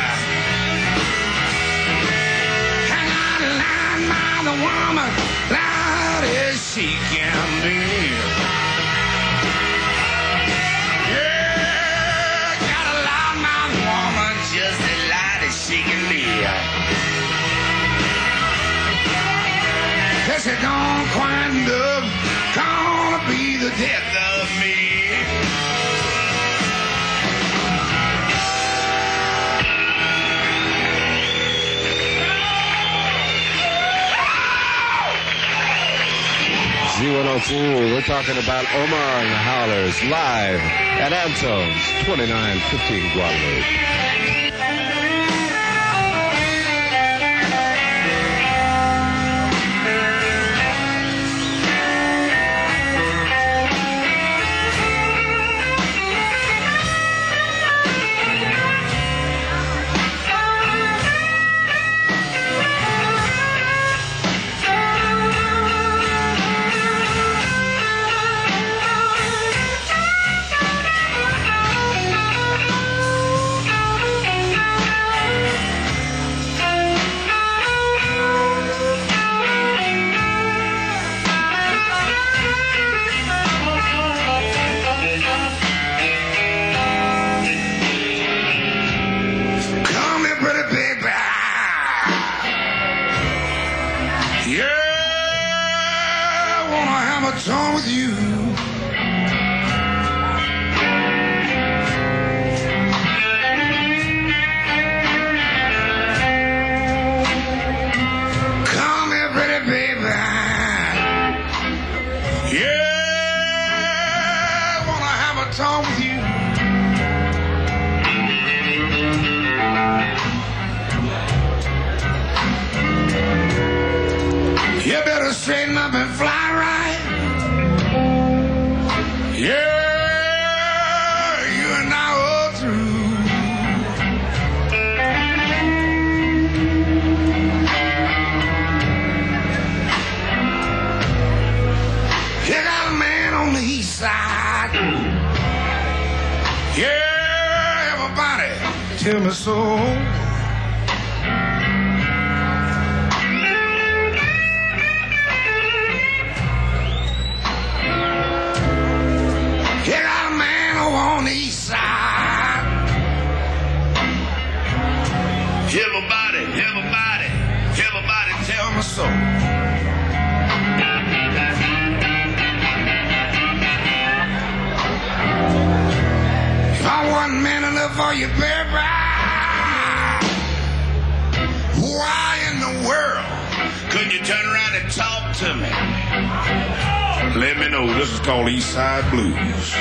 Hang on the line, by the woman, loud as she can be. Yeah, got a loud-mouthed woman, just as loud as she can be. Guess it don't quite look. Gonna be the death of me. Z102, we're talking about Omar and the Howlers live at Antone's, 2915 Guadalupe. With you, come here, pretty baby. Yeah, wanna have a talk with you. You better straighten up and fly right. Yeah, you and I are through. You got a man man on the east side. Yeah, everybody, tell me so. You got a man over on the east side. Everybody, everybody, everybody, tell me so. If I wasn't man enough for you, baby, why in the world couldn't you turn around and talk to me? Let me know. This is called East Side Blues.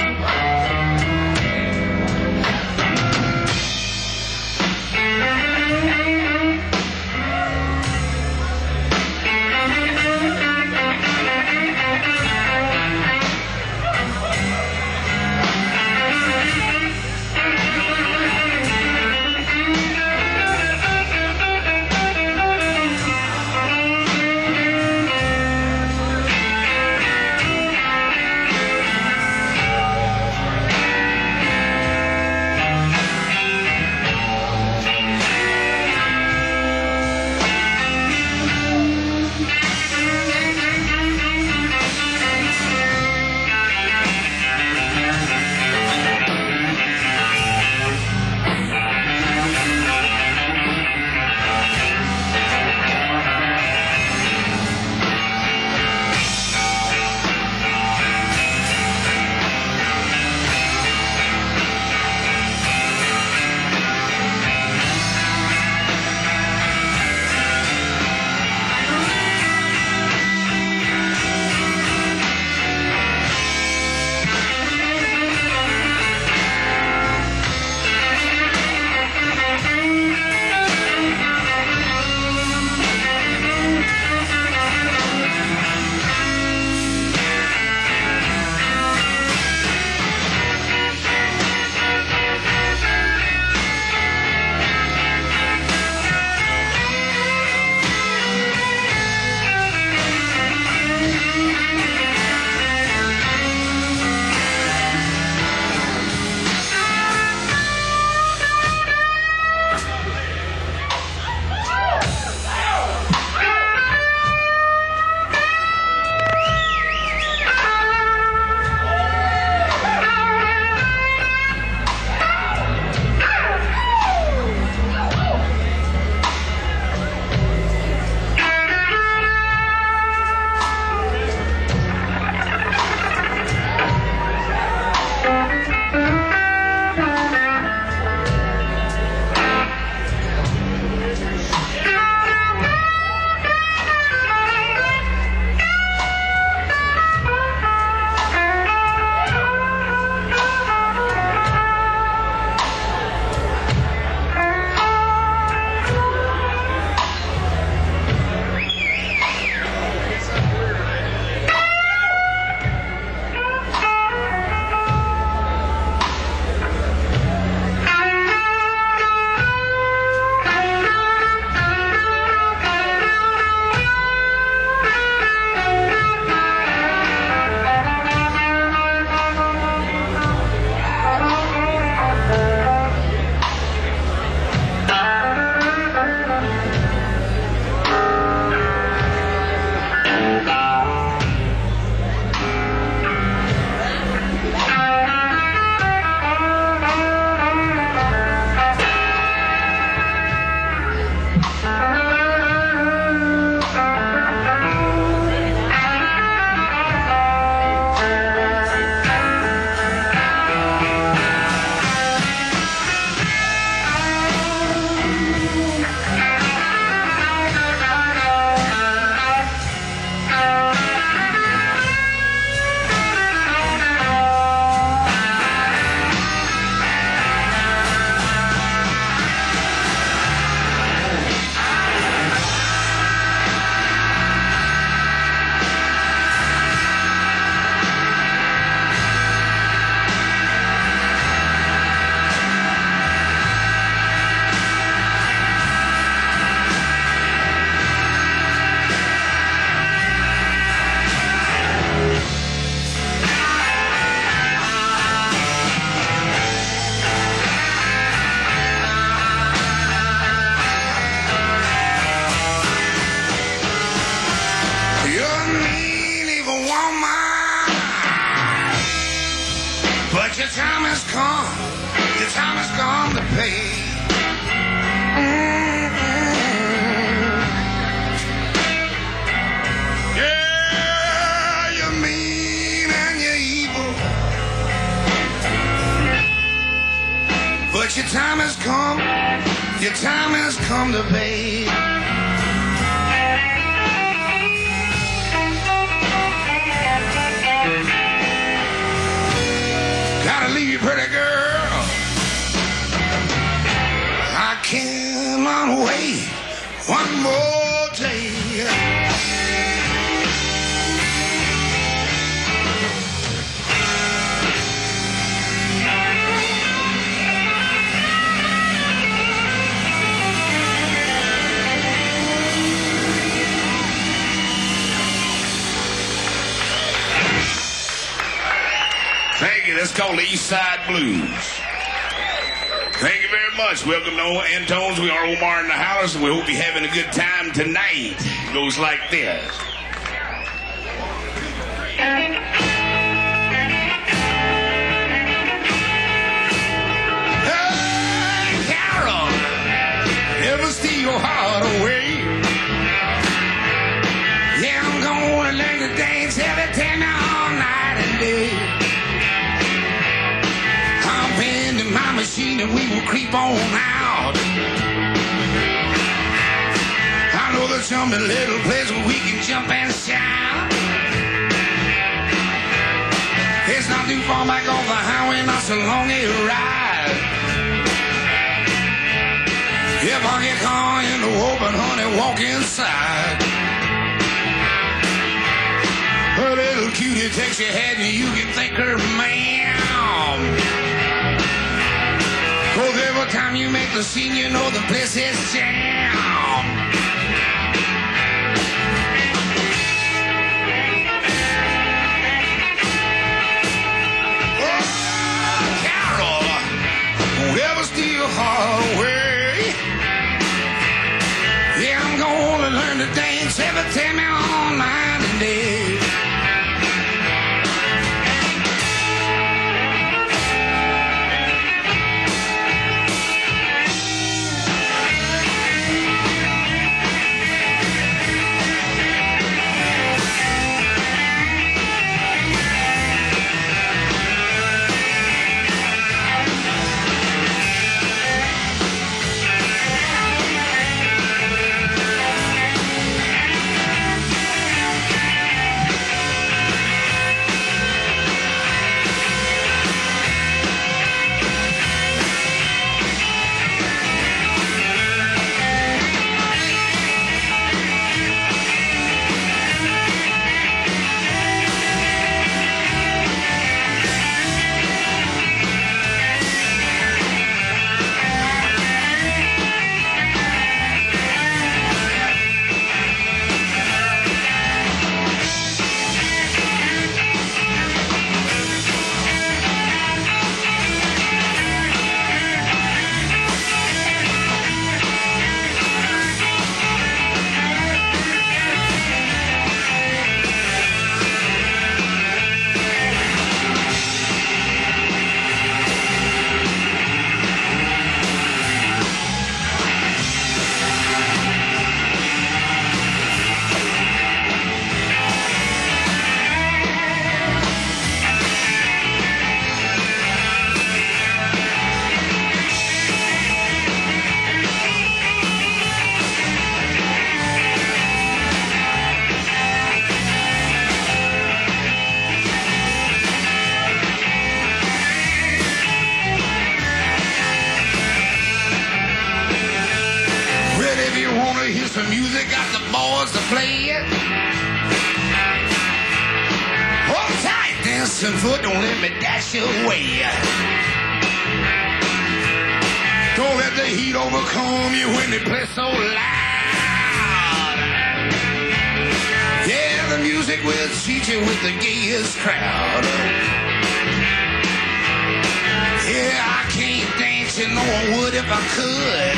time has come. Your time has come to pay. Yeah, you're mean and you're evil, but your time has come. Your time has come to pay. Gotta leave you, pretty girl. I cannot wait one more day. Thank you. That's called the East Side Blues. Thank you very much. Welcome to Antone's. We are Omar and the Howlers, and we hope you're having a good time tonight. It goes like this. Hey, Carol, never steal your heart away. Yeah, I'm gonna learn to dance every time all night and day. Hop into my machine and we will creep on out. I know there's some little place where we can jump and shout. It's not too far back off the highway, not so long a ride. If I get caught in the open, honey, walk inside. A little cutie takes your head and you can think her ma'am. 'Cause every time you make the scene, you know the place is jam. Oh, Carol, don't ever steal your heart away. Yeah, I'm gonna learn to dance every time all night and day. Some music, got the boys to play it. Hold tight, dancing foot, don't let me dash you away. Don't let the heat overcome you when they play so loud. Yeah, the music will treat you with the gayest crowd. Yeah, I can't dance, you know I would if I could.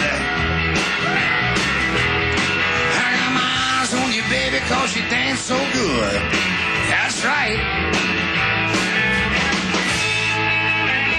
On you, baby, 'cause you dance so good. That's right.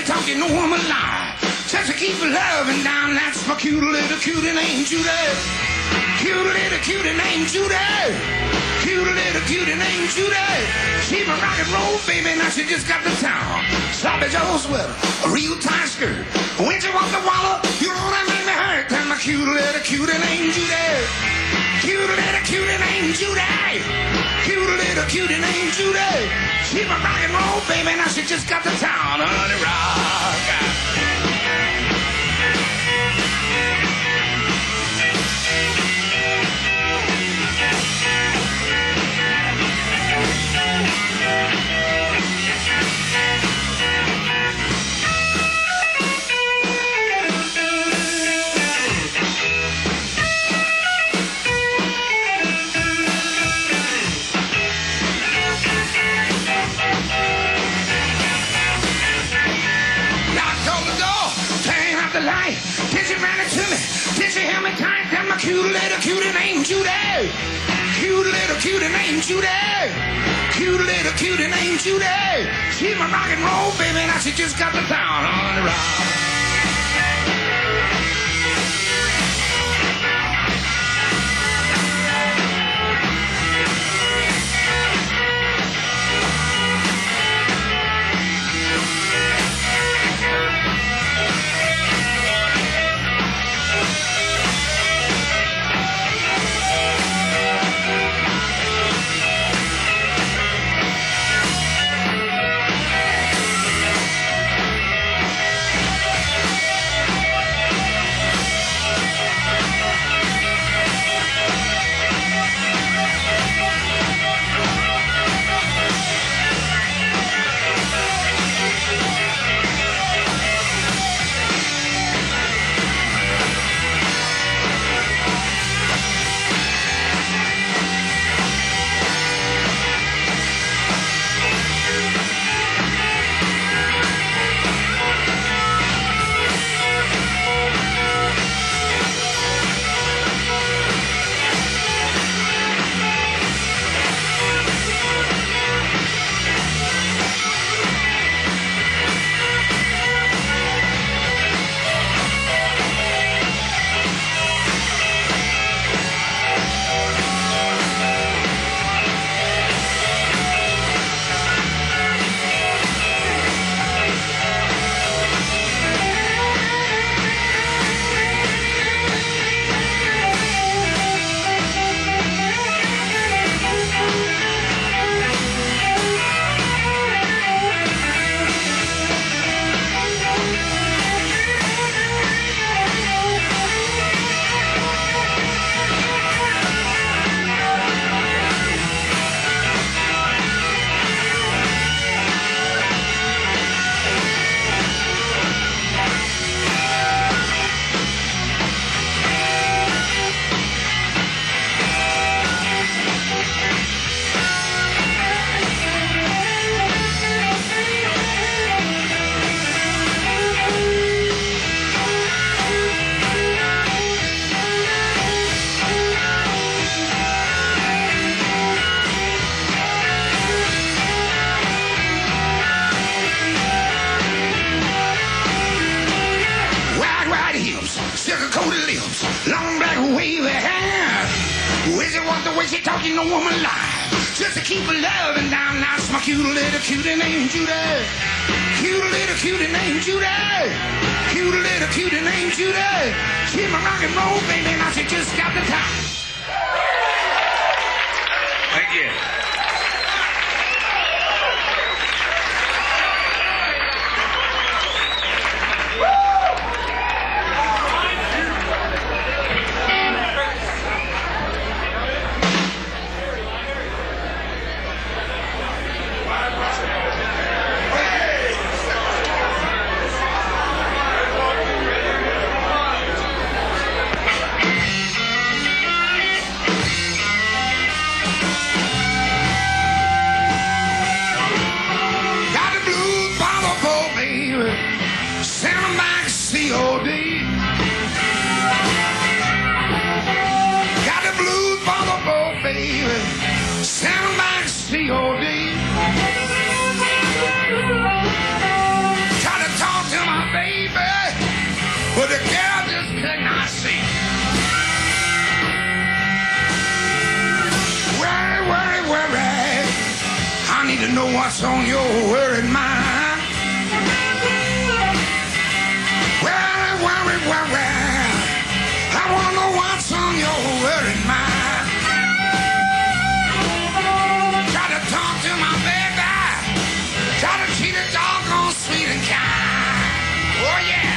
talking, no woman lie. Just to keep her loving down, that's my cute little cutie named Judy. Cute little cutie named Judy. Cute little cutie named Judy. She's my rock and roll baby, now she just got the town. Sloppy Joe sweater, a real tight skirt. When she walk the water, you know that make me hurt. That's my cute little cutie named Judy. Cute little cutie named Judy. Cute little cutie named Judy. She's my rock and roll baby, now she just got the town. Honey rock. Did she run it to me? Did she help me tight? Got my cute little cutie named Judy. Cute little cutie named Judy. Cute little cutie named Judy. She's my rock and roll baby, now she just got the town on the rock. She talking no woman lie. Just to keep her loving down. That's my cute little cutie named Judy. Cute little cutie named Judy. Cute little cutie named Judy. She's my rock and roll baby, now she just got the top. Thank you. know what's on your worried mind. Well, I wanna know what's on your worried mind. Try to talk to my baby, try to treat her doggone sweet and kind. Oh yeah.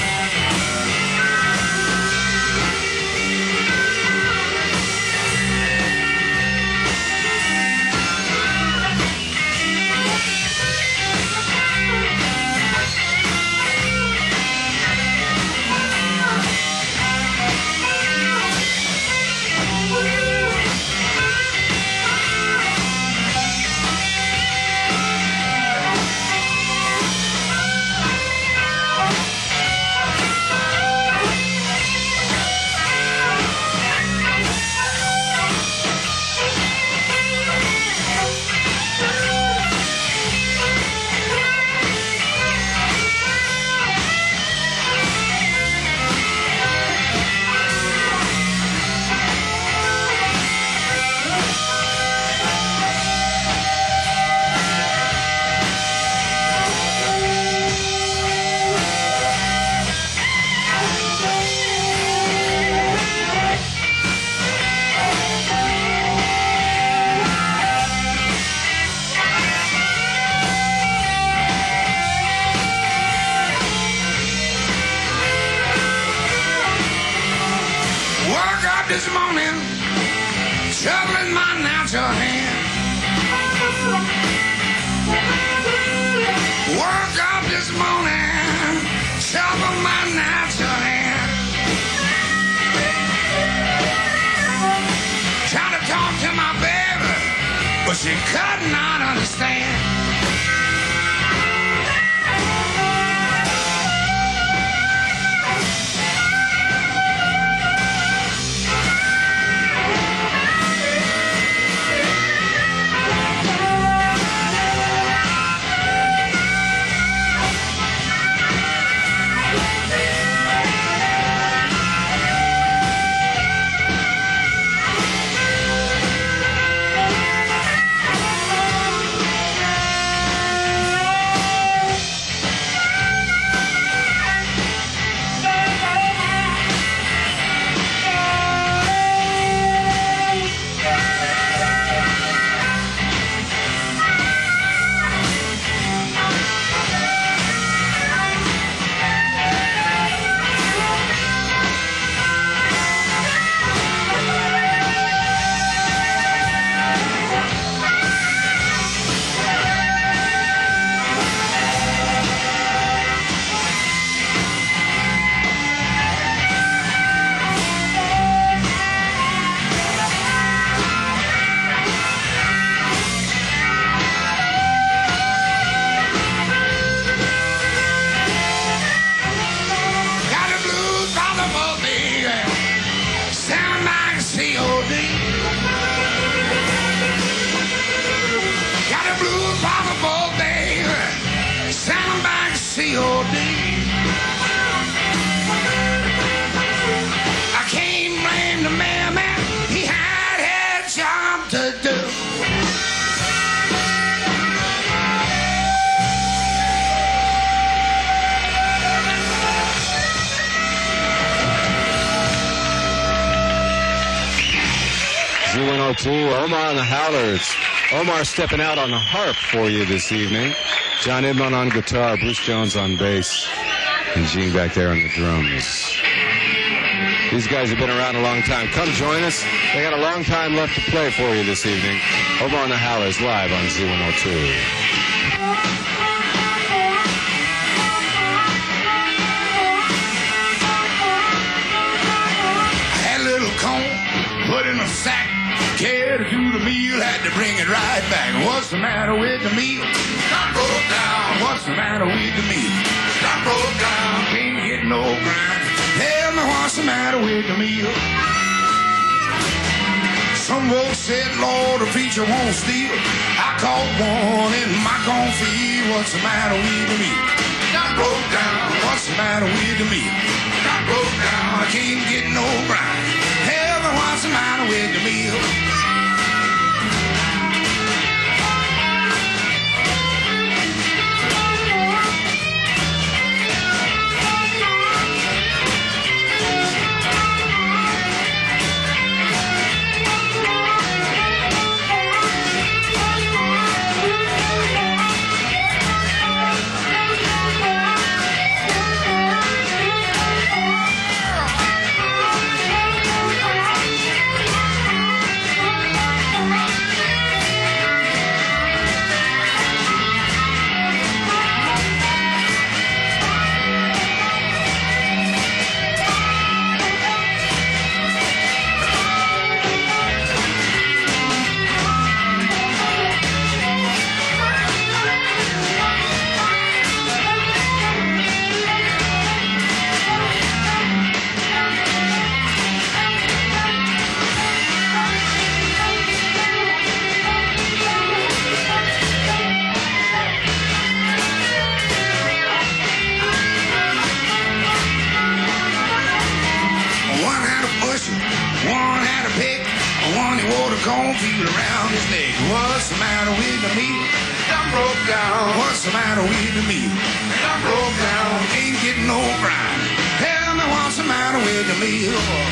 This morning, shoveling my natural hand. Woke up this morning, shoveling my natural hand. Trying to talk to my baby, but she could not understand. Z102, Omar and the Howlers. Omar stepping out on the harp for you this evening. John Edmond on guitar, Bruce Jones on bass, and Gene back there on the drums. These guys have been around a long time. Come join us. They got a long time left to play for you this evening. Omar and the Howlers live on Z102. Put in a sack, carried it to the meal, had to bring it right back. What's the matter with the meal? Stop broke down. What's the matter with the meal? Stop broke down. Can't get no grind. Tell me what's the matter with the meal? Some folks said, Lord, the preacher won't steal. I caught one in my cornfield. What's the matter with the meal? Stop broke down. What's the matter with the meal? Stop broke down. I can't get no grind. What's the matter with the meal? cornfield around his neck. What's the matter with me? I'm broke down. What's the matter with me? I'm broke down. Ain't getting no grind. Tell me what's the matter with me?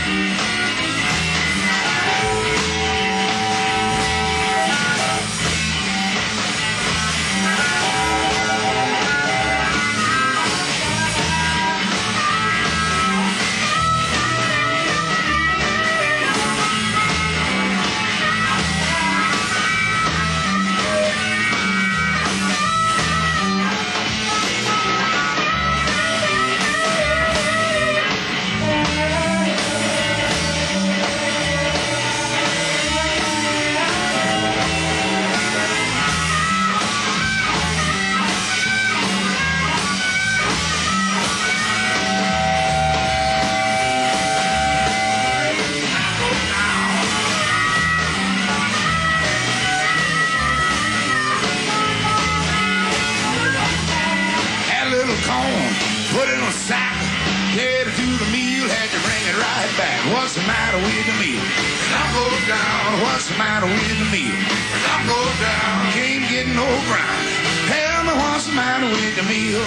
Put it on a sack, headed to the meal, had to bring it right back. What's the matter with me? I'm broke down. What's the matter with me? I'm broke down. Can't get no grind. Tell me what's the matter with the meal?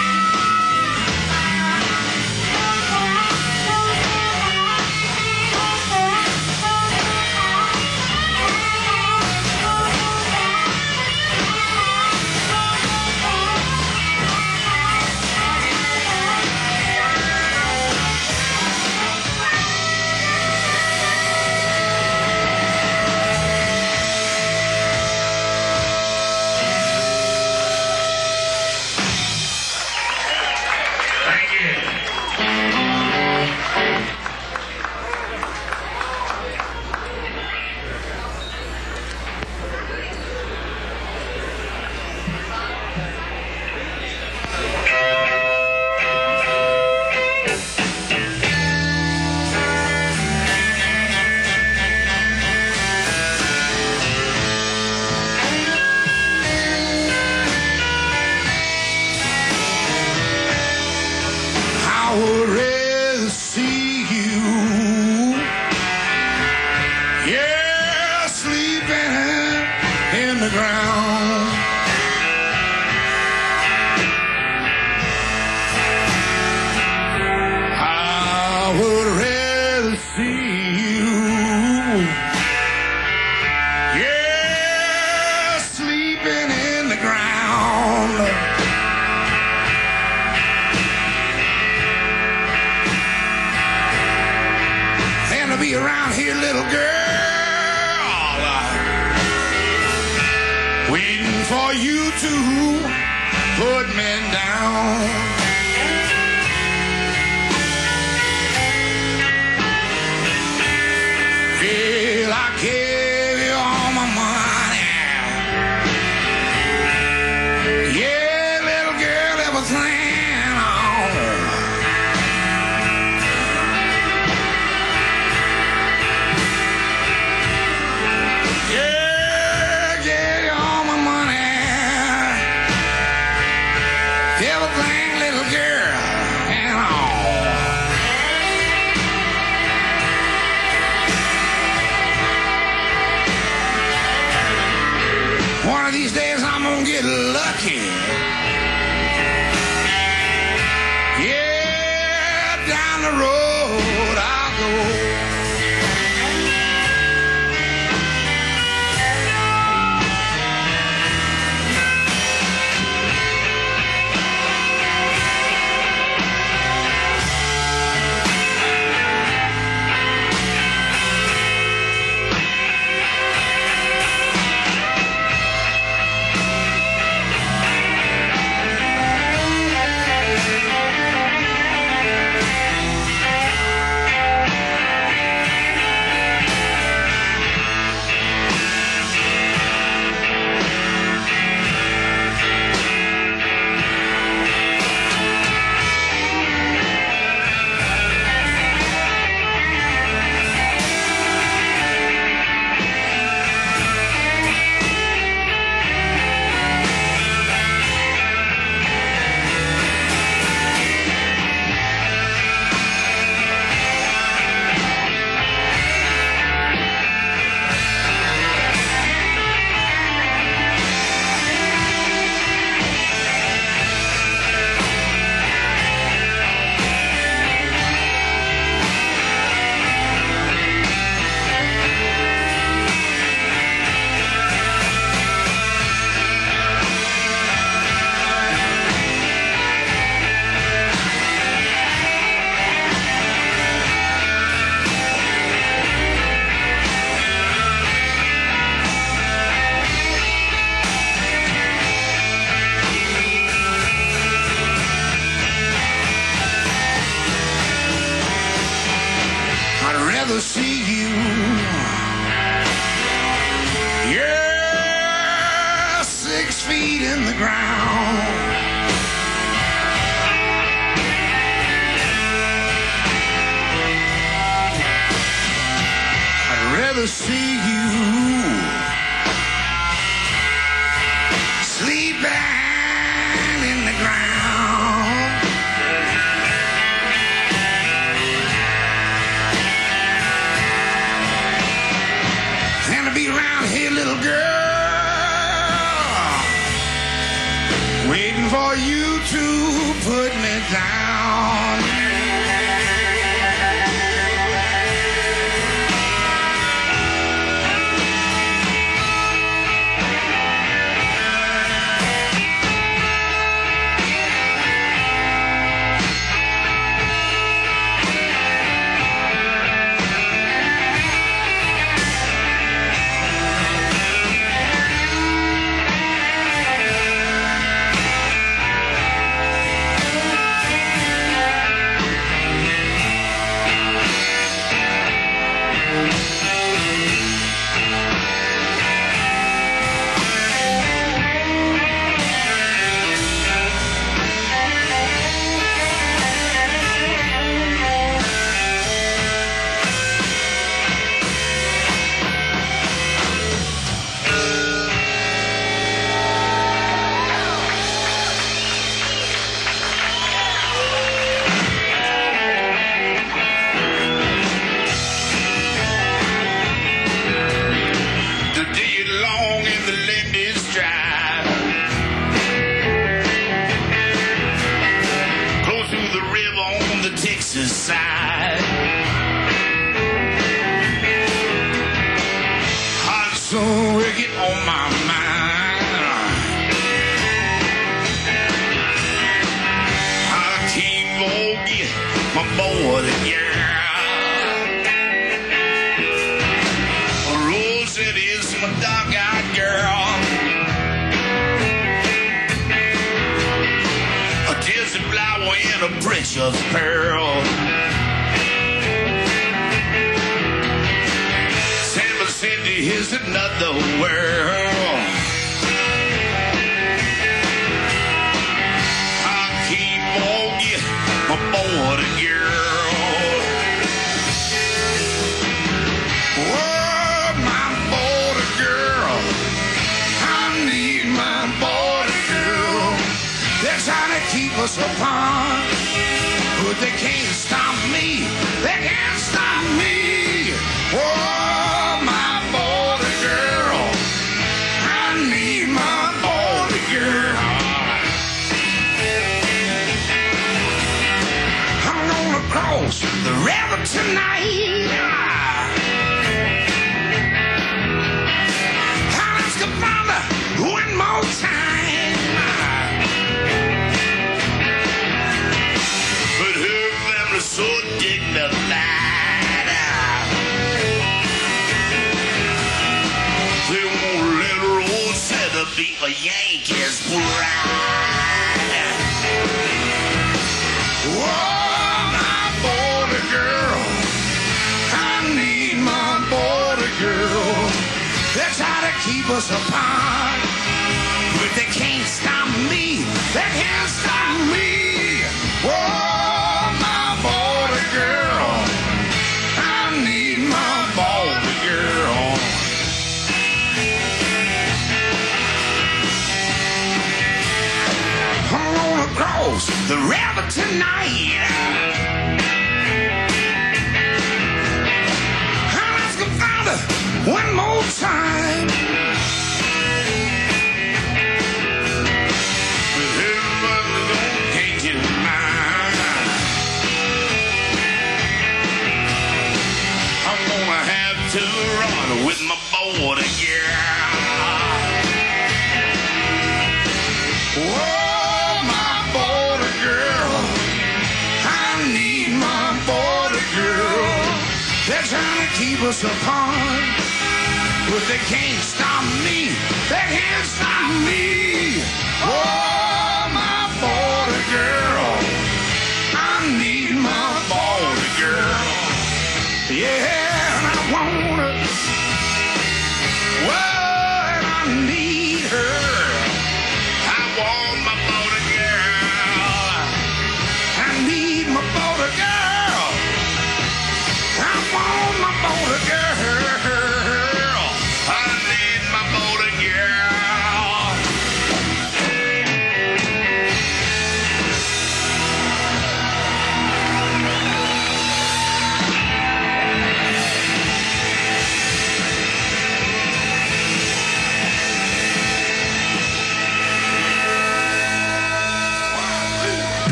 I would rather see you, yeah, sleeping in the ground. I would rather see you, yeah, sleeping in the ground. Be around here, little girl, waiting for you to put me down. Feel I gave you all my money, yeah, little girl, everything. Everything, little girl, and all. One of these days I'm gonna get lucky. Yeah, down the road I'll go. rather see you. You're 6 feet in the ground. I'd rather see you sleeping in the ground. And to be around here, little girl, waiting for you to put me down. Side. Hot so wicked on my mind. I can't forget my boy, the girl. Rose it is my dark-eyed girl. A desert flower and a precious pearl. Is another world. I keep forget my boy, the girl. Oh, my boy, the girl. I need my boy, the girl. They're trying to keep us apart, but they can't stop me. They can't stop me. Oh, the river tonight. Let's go father one more time. But her family's so dignified. They won't let her old Santa be a Yankees pride. Whoa. They're trying to keep us apart, but they can't stop me. They can't stop me. Oh, my border girl. I need my border girl. I'm gonna cross the river tonight. Let's go find her one more time. Change your mind. I'm gonna have to run with my border girl. Oh, my border girl. I need my border girl. They're trying to keep us apart, but they can't stop me. They can't stop me. Oh, my border girl. I need my border girl. Yeah.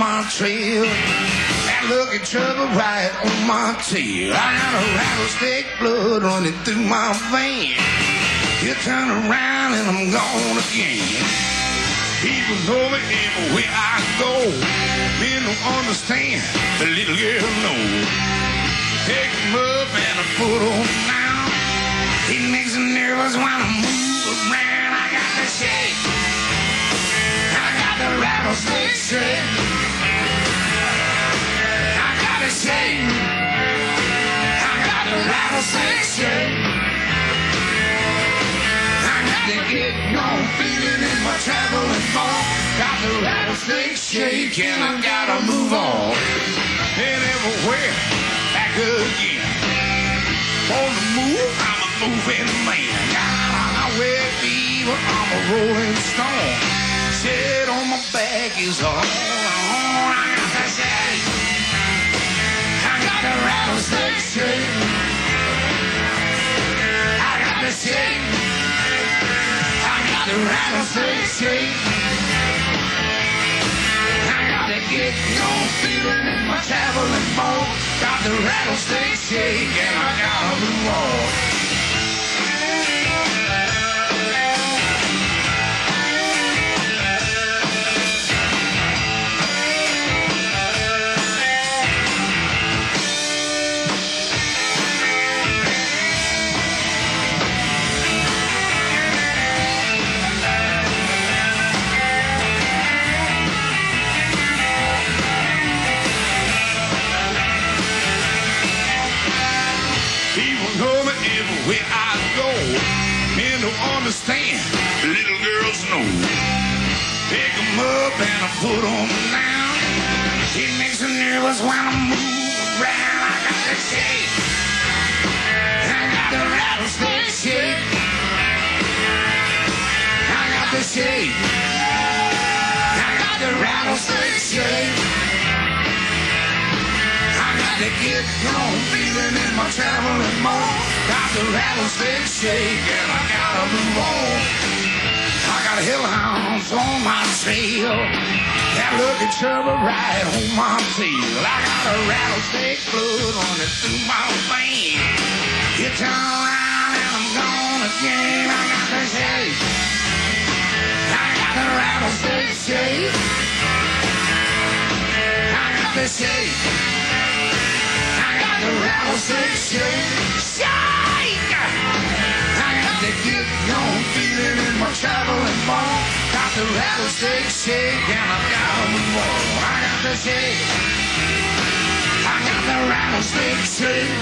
my trail. That lucky trouble right on my tail. I got a rattlesnake blood running through my veins. You turn around and I'm gone again. People know me everywhere I go. Men don't understand, the little girl knows. Pick him up and I put him down. He makes me nervous when I move around. I got the shake. I got the rattlesnake shake. I got the shake. I got the rattlesnake shake. I got to get on feeling in my traveling ball. Got the rattlesnake shake and I gotta move on. And everywhere, back again. On the move, I'm a moving man. Got a wet fever, I'm a rolling stone. Shit on my back is all I got to shake. I got the rattlesnake shake. I got the shake. I got the rattlesnake shake. I got to get on feeling in my traveling mode. Got the rattlesnake shake and I gotta move on. Where I go, men don't understand, little girls know. Pick them up and I put them down. She makes me nervous when I move around. I got the shake. I got the rattlesnake shake. I got the shake. I got the rattlesnake shake. I got to get on feeling in my traveling mode. Got the rattlesnake shake and I gotta move on. I got hellhounds on my trail. That lucky trouble right on my tail. I got a rattlesnake blood running through my veins. You turn around and I'm gone again. I got the shake. I got the rattlesnake shake. I got the shake. I got the rattlesnake shake. I got to get on feeling in my traveling mall. Got the rattlesnake shake and I gotta move on. I got the shake. I got the rattlesnake shake.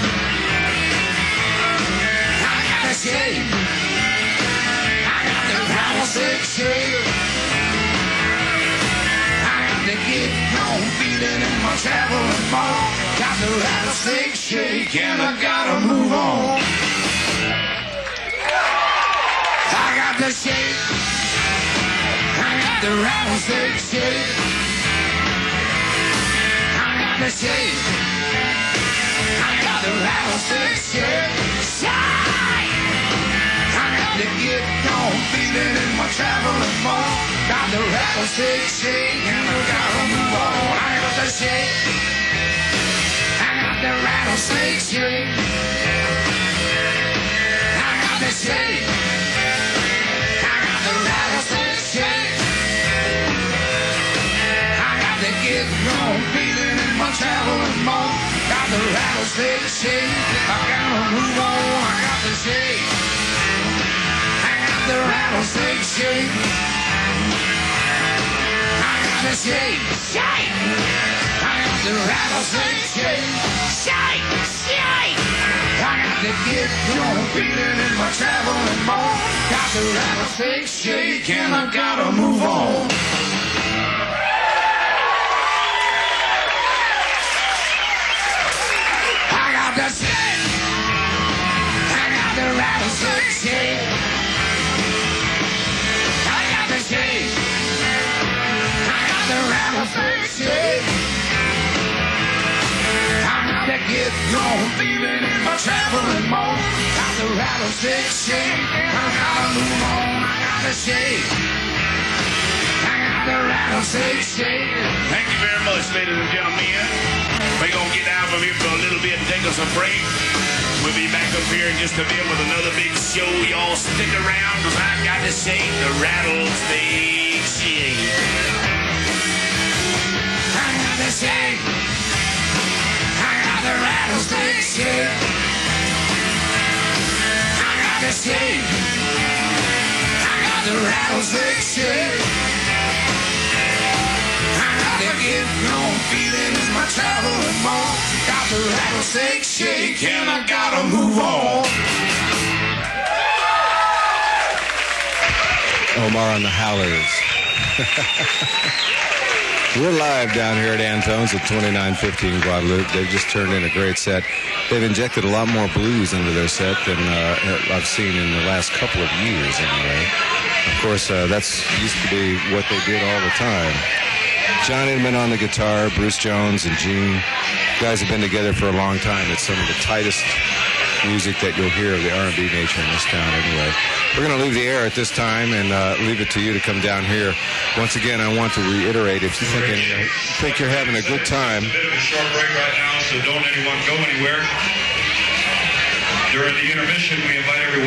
I got the shake. I got the rattlesnake shake. I got to get on feeling in my traveling mall. Got the rattlesnake shake and I gotta move on. I got the shake. I got the rattlesnake shake. I got the shake. I got the rattlesnake shake. Shake. I got to get on feeling in my traveling mall. Got the rattlesnake shake and I gotta move on. I got the shake. I got the rattlesnake shake. I got the shake. Rattlesnake shake. I got to get on feeling in my traveling mode. Got the rattlesnake shake. I gotta move on. I got the shake. I got the rattlesnake shake. I got the shake. Shake. I got the rattlesnake shake. Shake. Shake. I got to get on feeling in my traveling mode. Got the rattlesnake shake and I gotta move on. I got the shake. I got the rattlesnake shake. I got the shake. I got the rattlesnake shake. I got to get on feeling in my traveling mode. Got the rattlesnake shake. I gotta move on. I got the shake. I got the rattlesnake shake. Thank you very much, ladies and gentlemen. We're going to get out of here for a little bit and take us a break. We'll be back up here in just a bit with another big show. Y'all stick around, because I got to shake the rattlesnake shake. I got to shake. I got the rattlesnake shake. I got to shake. I got the rattlesnake shake. I got to get no feelings, my traveling more. Got the rattlesnake shake and I gotta move on. Omar and the Howlers. We're live down here at Antone's at 2915 Guadalupe. They've just turned in a great set. They've injected a lot more blues into their set than I've seen in the last couple of years anyway. Of course, that's used to be what they did all the time. John Inman on the guitar, Bruce Jones and Gene. You guys have been together for a long time. It's some of the tightest music that you'll hear of the R&B nature in this town anyway. We're going to leave the air at this time and leave it to you to come down here. Once again, I want to reiterate, if you think you're having a good time. A bit of a short break right now, so don't anyone go anywhere. During the intermission, we invite everyone